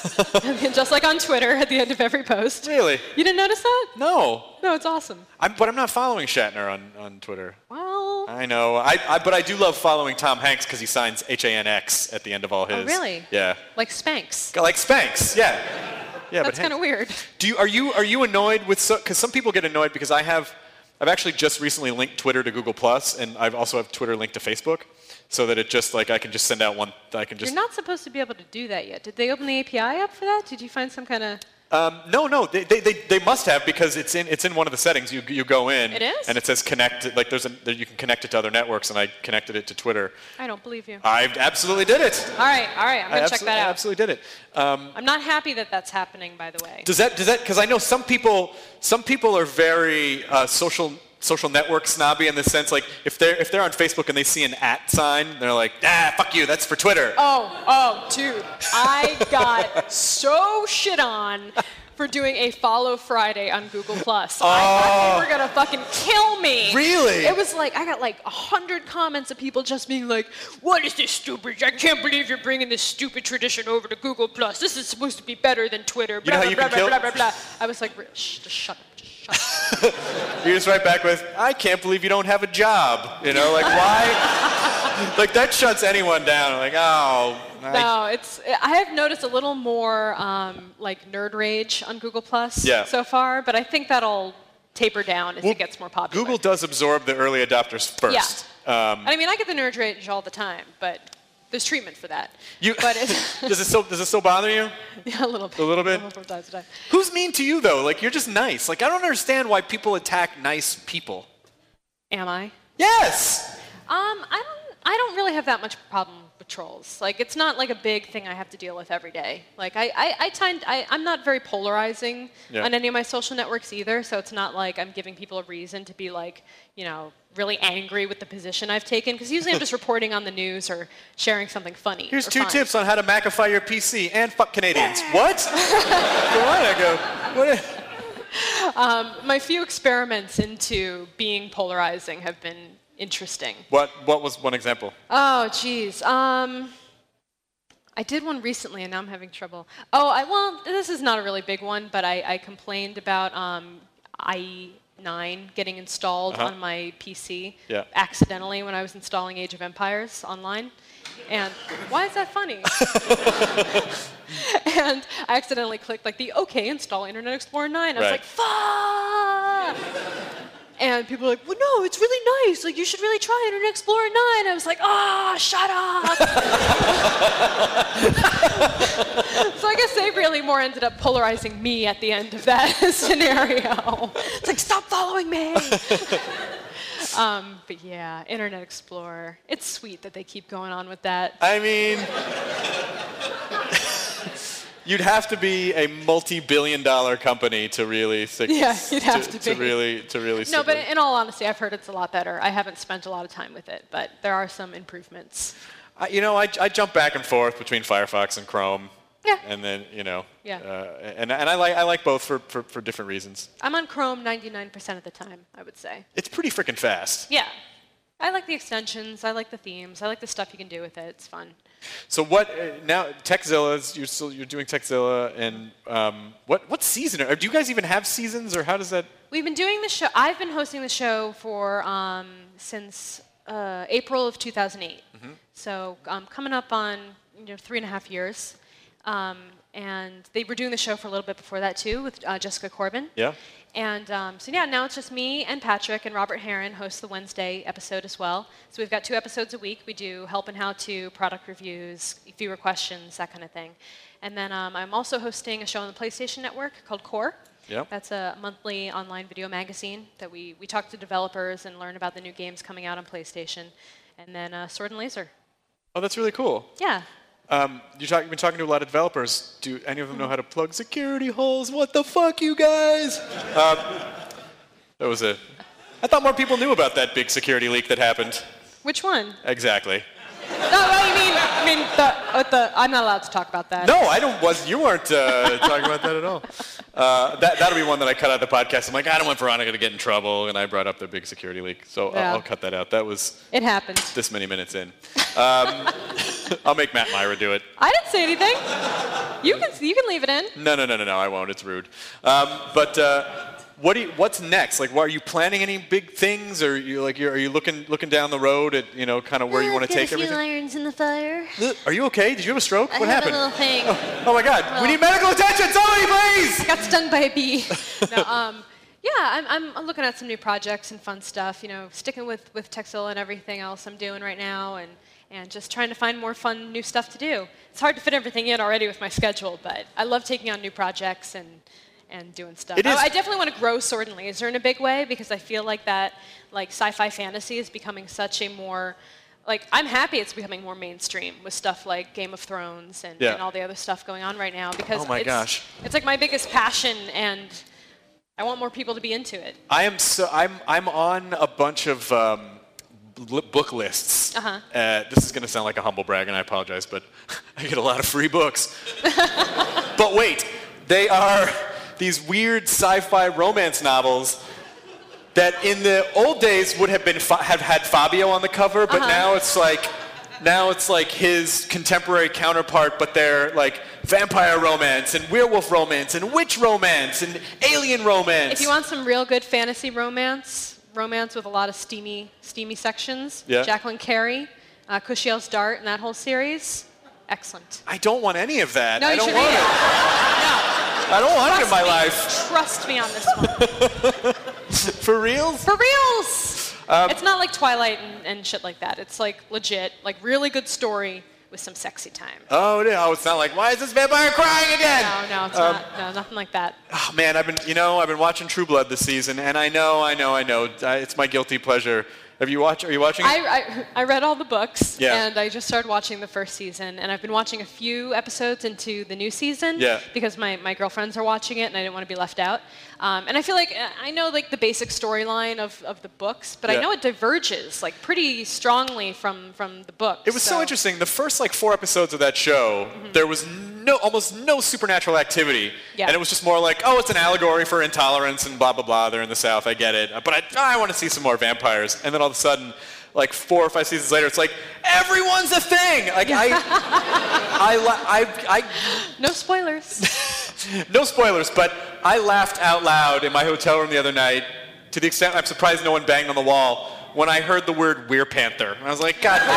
Speaker 4: Just like on Twitter at the end of every post.
Speaker 3: Really?
Speaker 4: You didn't notice that?
Speaker 3: No.
Speaker 4: No, it's awesome.
Speaker 3: But I'm not following Shatner on Twitter.
Speaker 4: Well.
Speaker 3: I know. But I do love following Tom Hanks because he signs HANX at the end of all his.
Speaker 4: Oh, really?
Speaker 3: Yeah.
Speaker 4: Like Spanx.
Speaker 3: Like Spanx, yeah. Yeah,
Speaker 4: that's kind of weird.
Speaker 3: Are you annoyed with, because some people get annoyed because I've actually just recently linked Twitter to Google Plus, and I've also have Twitter linked to Facebook. So that it just like I can just send out one. You're
Speaker 4: not supposed to be able to do that yet. Did they open the API up for that? Did you find some kind of?
Speaker 3: No. They must have because it's in one of the settings. You go in.
Speaker 4: It is?
Speaker 3: And it says connect. Like you can connect it to other networks, and I connected it to Twitter.
Speaker 4: I don't believe you.
Speaker 3: I absolutely did it.
Speaker 4: All right. I'm gonna check that out.
Speaker 3: I absolutely did it.
Speaker 4: I'm not happy that that's happening, by the way.
Speaker 3: Does that? Because I know some people are very social network snobby in the sense, like if they're on Facebook and they see an @ sign, they're like, fuck you, that's for Twitter.
Speaker 4: Oh, dude, I got so shit on for doing a Follow Friday on Google Plus. I thought they were gonna fucking kill me.
Speaker 3: Really?
Speaker 4: It was like I got like 100 comments of people just being like, "What is this stupid? I can't believe you're bringing this stupid tradition over to Google Plus. This is supposed to be better than Twitter."
Speaker 3: You know how you can kill?
Speaker 4: Blah, blah, blah. I was like, "Shh, just shut up."
Speaker 3: You just write back with, I can't believe you don't have a job. You know, like why? Like that shuts anyone down. Like, oh.
Speaker 4: No, I have noticed a little more like nerd rage on Google Plus so far, but I think that'll taper down as it gets more popular.
Speaker 3: Google does absorb the early adopters first.
Speaker 4: Yeah. I mean, I get the nerd rage all the time, but there's treatment for that.
Speaker 3: Does it still bother you?
Speaker 4: Yeah, a little bit.
Speaker 3: A little bit?
Speaker 4: From time to time.
Speaker 3: Who's mean to you, though? Like, you're just nice. Like, I don't understand why people attack nice people.
Speaker 4: Am I?
Speaker 3: Yes!
Speaker 4: I don't really have that much problem with trolls. Like, it's not like a big thing I have to deal with every day. Like, I'm not very polarizing on any of my social networks either, so it's not like I'm giving people a reason to be like, you know, really angry with the position I've taken, because usually I'm just reporting on the news or sharing something funny.
Speaker 3: Here's 2 tips on how to Macify your PC and fuck Canadians. What?
Speaker 4: My few experiments into being polarizing have been interesting.
Speaker 3: What was one example?
Speaker 4: Oh, geez. I did one recently, and now I'm having trouble. well, this is not a really big one, but I complained about 9 getting installed on my PC
Speaker 3: Yeah.
Speaker 4: accidentally when I was installing Age of Empires online. And why is that funny? And I accidentally clicked like the OK, install Internet Explorer 9. I was
Speaker 3: Right.
Speaker 4: like, fuck! And people were like, well, no, it's really nice. Like, you should really try Internet Explorer 9. I was like, shut up. So I guess they really more ended up polarizing me at the end of that scenario. It's like, stop following me. But yeah, Internet Explorer. It's sweet that they keep going on with that.
Speaker 3: I mean, you'd have to be a multi-billion-dollar company to really stick.
Speaker 4: Yeah, you'd have to be.
Speaker 3: really
Speaker 4: No,
Speaker 3: stick
Speaker 4: but
Speaker 3: with it.
Speaker 4: in all honesty, I've heard it's a lot better. I haven't spent a lot of time with it, but there are some improvements.
Speaker 3: I jump back and forth between Firefox and Chrome.
Speaker 4: Yeah.
Speaker 3: And then
Speaker 4: Yeah.
Speaker 3: and I like both for different reasons.
Speaker 4: I'm on Chrome 99% of the time, I would say.
Speaker 3: It's pretty freaking fast.
Speaker 4: Yeah. I like the extensions. I like the themes. I like the stuff you can do with it. It's fun.
Speaker 3: So what now? Techzilla's you're doing Techzilla, and what season? Do you guys even have seasons, or how does that?
Speaker 4: We've been doing the show. I've been hosting the show for since April of 2008. So coming up on 3.5 years. And they were doing the show for a little bit before that too with Jessica Corbin.
Speaker 3: Yeah.
Speaker 4: And so yeah, now it's just me and Patrick, and Robert Heron hosts the Wednesday episode as well. So we've got 2 episodes a week. We do help and how-to, product reviews, viewer questions, that kind of thing. And then I'm also hosting a show on the PlayStation Network called Core.
Speaker 3: Yeah.
Speaker 4: That's a monthly online video magazine that we talk to developers and learn about the new games coming out on PlayStation. And then Sword and Laser.
Speaker 3: Oh, that's really cool.
Speaker 4: Yeah.
Speaker 3: You've been talking to a lot of developers. Do any of them know how to plug security holes? What the fuck, you guys? I thought more people knew about that big security leak that happened.
Speaker 4: Which one?
Speaker 3: Exactly.
Speaker 4: No, I'm not allowed to talk about that.
Speaker 3: No, you weren't talking about that at all. That'll be one that I cut out of the podcast. I'm like, I don't want Veronica to get in trouble, and I brought up the big security leak. So
Speaker 4: Yeah.
Speaker 3: I'll cut that out. That was
Speaker 4: It happened.
Speaker 3: this many minutes in. I'll make Matt Myra do it.
Speaker 4: I didn't say anything. You can leave it in.
Speaker 3: No, I won't. It's rude. What's next? Like, are you planning any big things, or are you looking down the road at kind of where you want to take everything?
Speaker 7: irons in the fire.
Speaker 3: Are you okay? Did you have a stroke? What
Speaker 7: I have
Speaker 3: happened?
Speaker 7: a little thing.
Speaker 3: Oh my God! We need medical attention! Somebody, please!
Speaker 4: Got stung by a bee. No, yeah, I'm looking at some new projects and fun stuff. Sticking with Techzilla and everything else I'm doing right now, and just trying to find more fun new stuff to do. It's hard to fit everything in already with my schedule, but I love taking on new projects and doing stuff.
Speaker 3: It is-
Speaker 4: I definitely want to grow Sword and Laser in a big way, because I feel like that sci-fi fantasy is becoming such a more I'm happy it's becoming more mainstream with stuff like Game of Thrones and all the other stuff going on right now, because
Speaker 3: Oh my gosh.
Speaker 4: it's like my biggest passion, and I want more people to be into it.
Speaker 3: I'm on a bunch of book lists. This is going to sound like a humble brag, and I apologize, but I get a lot of free books. But wait, they are these weird sci-fi romance novels that in the old days would have had Fabio on the cover, but now it's like his contemporary counterpart, but they're like vampire romance and werewolf romance and witch romance and alien romance.
Speaker 4: If you want some real good fantasy romance with a lot of steamy sections,
Speaker 3: Yeah.
Speaker 4: Jacqueline Carey, Kushiel's Dart, and that whole series, excellent.
Speaker 3: I don't want any of that.
Speaker 4: No,
Speaker 3: I
Speaker 4: you
Speaker 3: don't
Speaker 4: should
Speaker 3: want
Speaker 4: read
Speaker 3: it. I don't want it in my
Speaker 4: me.
Speaker 3: life.
Speaker 4: Trust me on this one.
Speaker 3: For reals?
Speaker 4: For reals! It's not like Twilight and shit like that. It's like legit, like really good story with some sexy time.
Speaker 3: Oh, no, it's not like, why is this vampire crying again?
Speaker 4: No, it's not. No, nothing like that.
Speaker 3: Oh, man, I've been watching True Blood this season, and I know. It's my guilty pleasure. Are you watching it?
Speaker 4: I read all the books,
Speaker 3: Yeah.
Speaker 4: and I just started watching the first season, and I've been watching a few episodes into the new season,
Speaker 3: Yeah.
Speaker 4: because my girlfriends are watching it, and I didn't want to be left out. And I feel like I know the basic storyline of the books, but
Speaker 3: Yeah.
Speaker 4: I know it diverges pretty strongly from the book.
Speaker 3: It was so interesting. The first 4 episodes of that show, there was almost no supernatural activity,
Speaker 4: Yeah.
Speaker 3: and it was just more like, oh, it's an allegory for intolerance and blah blah blah. They're in the South, I get it, but I want to see some more vampires. And then all of a sudden, 4 or 5 seasons later, it's like everyone's a thing.
Speaker 4: No spoilers.
Speaker 3: No spoilers, but I laughed out loud in my hotel room the other night to the extent I'm surprised no one banged on the wall when I heard the word Weir Panther. And I was like, God damn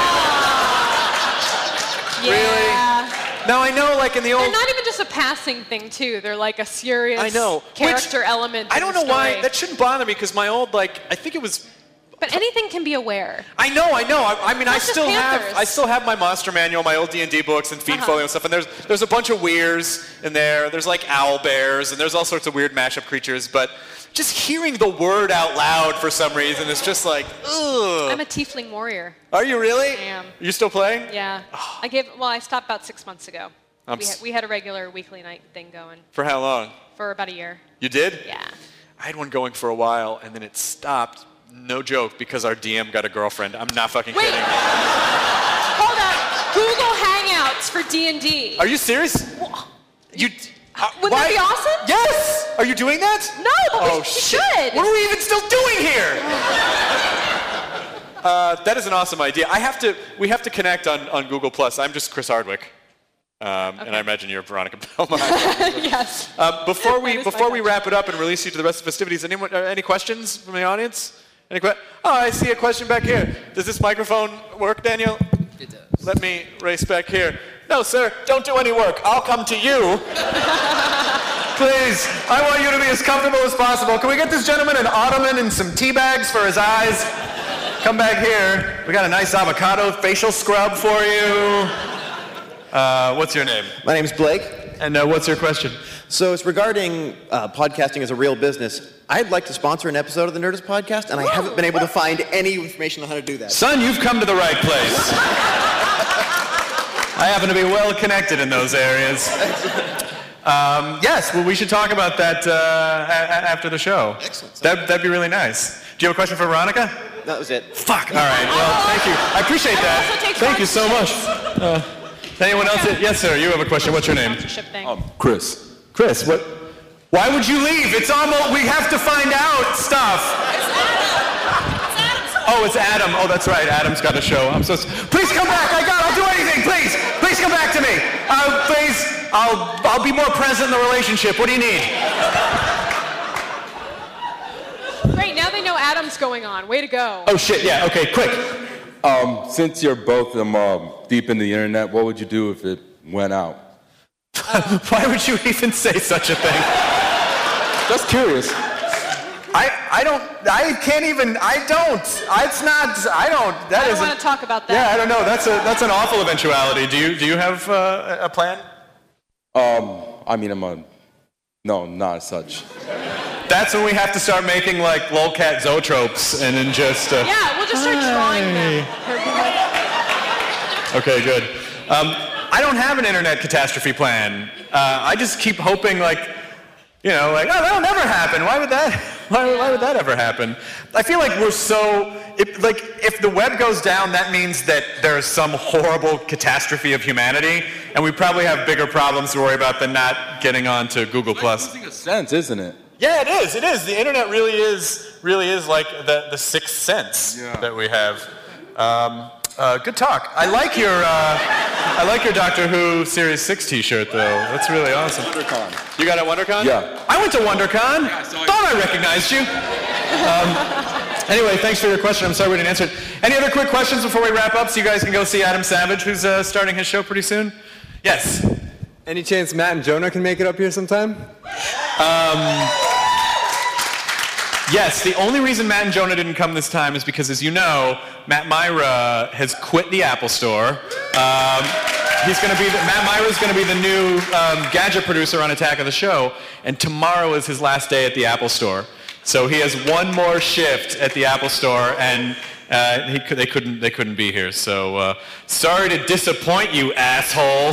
Speaker 3: it.
Speaker 4: Yeah.
Speaker 3: Really? Now I know, like in the old...
Speaker 4: They're not even just a passing thing, too. They're like a serious character element.
Speaker 3: I don't know why. That shouldn't bother me, because my old, like, I think it was...
Speaker 4: But anything can be aware.
Speaker 3: I know. I mean, I
Speaker 4: just
Speaker 3: still
Speaker 4: Panthers.
Speaker 3: have my monster manual, my old D&D books and feed folio and stuff, and there's a bunch of weirs in there. There's like owl bears, and there's all sorts of weird mashup creatures, but just hearing the word out loud for some reason is just like, ugh.
Speaker 4: I'm a tiefling warrior.
Speaker 3: Are you really?
Speaker 4: I am.
Speaker 3: You still playing?
Speaker 4: Yeah. I stopped about 6 months ago. We had a regular weekly night thing going.
Speaker 3: For how long?
Speaker 4: For about a year.
Speaker 3: You did?
Speaker 4: Yeah.
Speaker 3: I had one going for a while, and then it stopped. No joke, because our DM got a girlfriend. I'm not fucking kidding.
Speaker 4: Hold up. Google Hangouts for D&D.
Speaker 3: Are you serious?
Speaker 4: Would that be awesome?
Speaker 3: Yes! Are you doing that?
Speaker 4: No, but we
Speaker 3: shit.
Speaker 4: should.
Speaker 3: What are we even still doing here? That is an awesome idea. We have to connect on Google+. I'm just Chris Hardwick. And I imagine you're Veronica Belmont.
Speaker 4: Yes.
Speaker 3: Before we wrap it up and release you to the rest of the festivities, any questions from the audience? I see a question back here. Does this microphone work, Daniel?
Speaker 5: It does.
Speaker 3: Let me race back here. No, sir, don't do any work. I'll come to you. Please, I want you to be as comfortable as possible. Can we get this gentleman an ottoman and some tea bags for his eyes? Come back here. We got a nice avocado facial scrub for you. What's your name?
Speaker 7: My name's Blake.
Speaker 3: And what's your question?
Speaker 7: So it's regarding podcasting as a real business. I'd like to sponsor an episode of the Nerdist podcast, and I haven't been able to find any information on how to do that.
Speaker 3: Son, you've come to the right place. I happen to be well connected in those areas. Yes, well, we should talk about that after the show.
Speaker 7: Excellent.
Speaker 3: That'd be really nice. Do you have a question for Veronica?
Speaker 7: That was it.
Speaker 3: Fuck. All right. Well, thank you. I appreciate that. Thank you so much. Anyone else? Yes, sir. You have a question. What's your name?
Speaker 8: Chris.
Speaker 3: Chris. What? Why would you leave? It's almost. We have to find out stuff. Oh, it's Adam. Oh, that's right. Adam's got a show. Please come back. I'll do anything. Please come back to me. Please. I'll be more present in the relationship. What do you need?
Speaker 4: Great. Now they know Adam's going on. Way to go.
Speaker 3: Oh shit. Yeah. Okay. Quick.
Speaker 8: Since you're both deep in the internet, what would you do if it went out?
Speaker 3: Why would you even say such a thing?
Speaker 8: Just curious.
Speaker 3: I don't.
Speaker 4: I don't want to talk about that.
Speaker 3: Yeah, I don't know. That's an awful eventuality. Do you have a plan?
Speaker 8: No, not as such.
Speaker 3: That's when we have to start making like lolcat zoetropes and then just.
Speaker 4: Yeah, we'll just start drawing them.
Speaker 3: Okay, good. I don't have an internet catastrophe plan. I just keep hoping, that'll never happen. Why would that ever happen? I feel like we're if the web goes down, that means that there's some horrible catastrophe of humanity, and we probably have bigger problems to worry about than not getting onto Google+.
Speaker 8: It's losing a sense, isn't it?
Speaker 3: Yeah, it is. It is. The internet really is like the sixth sense that we have. Good talk. I like your Doctor Who Series 6 T-shirt though. That's really awesome.
Speaker 8: WonderCon.
Speaker 3: You got it at WonderCon?
Speaker 8: Yeah.
Speaker 3: I went to WonderCon.
Speaker 8: Yeah,
Speaker 3: Thought I recognized you. Anyway, thanks for your question. I'm sorry we didn't answer it. Any other quick questions before we wrap up so you guys can go see Adam Savage, who's starting his show pretty soon? Yes.
Speaker 9: Any chance Matt and Jonah can make it up here sometime?
Speaker 3: Yes, the only reason Matt and Jonah didn't come this time is because, as you know, Matt Myra has quit the Apple Store. Matt Myra's going to be the new gadget producer on Attack of the Show, and tomorrow is his last day at the Apple Store. So he has one more shift at the Apple Store, and they couldn't be here. So sorry to disappoint you, asshole.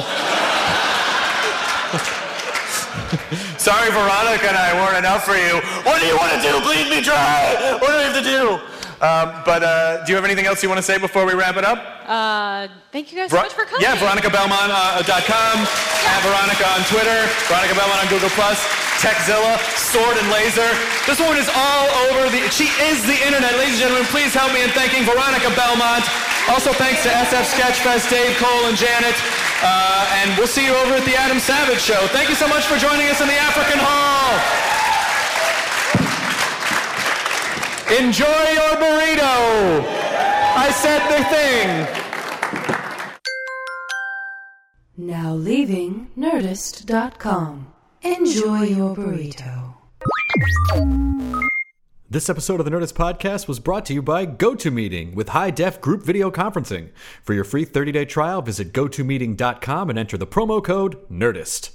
Speaker 3: Sorry, Veronica and I weren't enough for you. What do you want to do? Bleed me dry. What do we have to do? But do you have anything else you want to say before we wrap it up?
Speaker 4: Thank you guys so much for coming.
Speaker 3: Yeah, VeronicaBelmont.com. At Veronica on Twitter. Veronica Belmont on Google+. Techzilla. Sword and Laser. This woman is all over she is the internet. Ladies and gentlemen, please help me in thanking Veronica Belmont. Also thanks to SF Sketchfest, Dave Cole and Janet. And we'll see you over at the Adam Savage Show. Thank you so much for joining us in the African Hall. Enjoy your burrito. I said the thing.
Speaker 2: Now leaving Nerdist.com. Enjoy your burrito.
Speaker 1: This episode of the Nerdist Podcast was brought to you by GoToMeeting with high-def group video conferencing. For your free 30-day trial, visit GoToMeeting.com and enter the promo code NERDIST.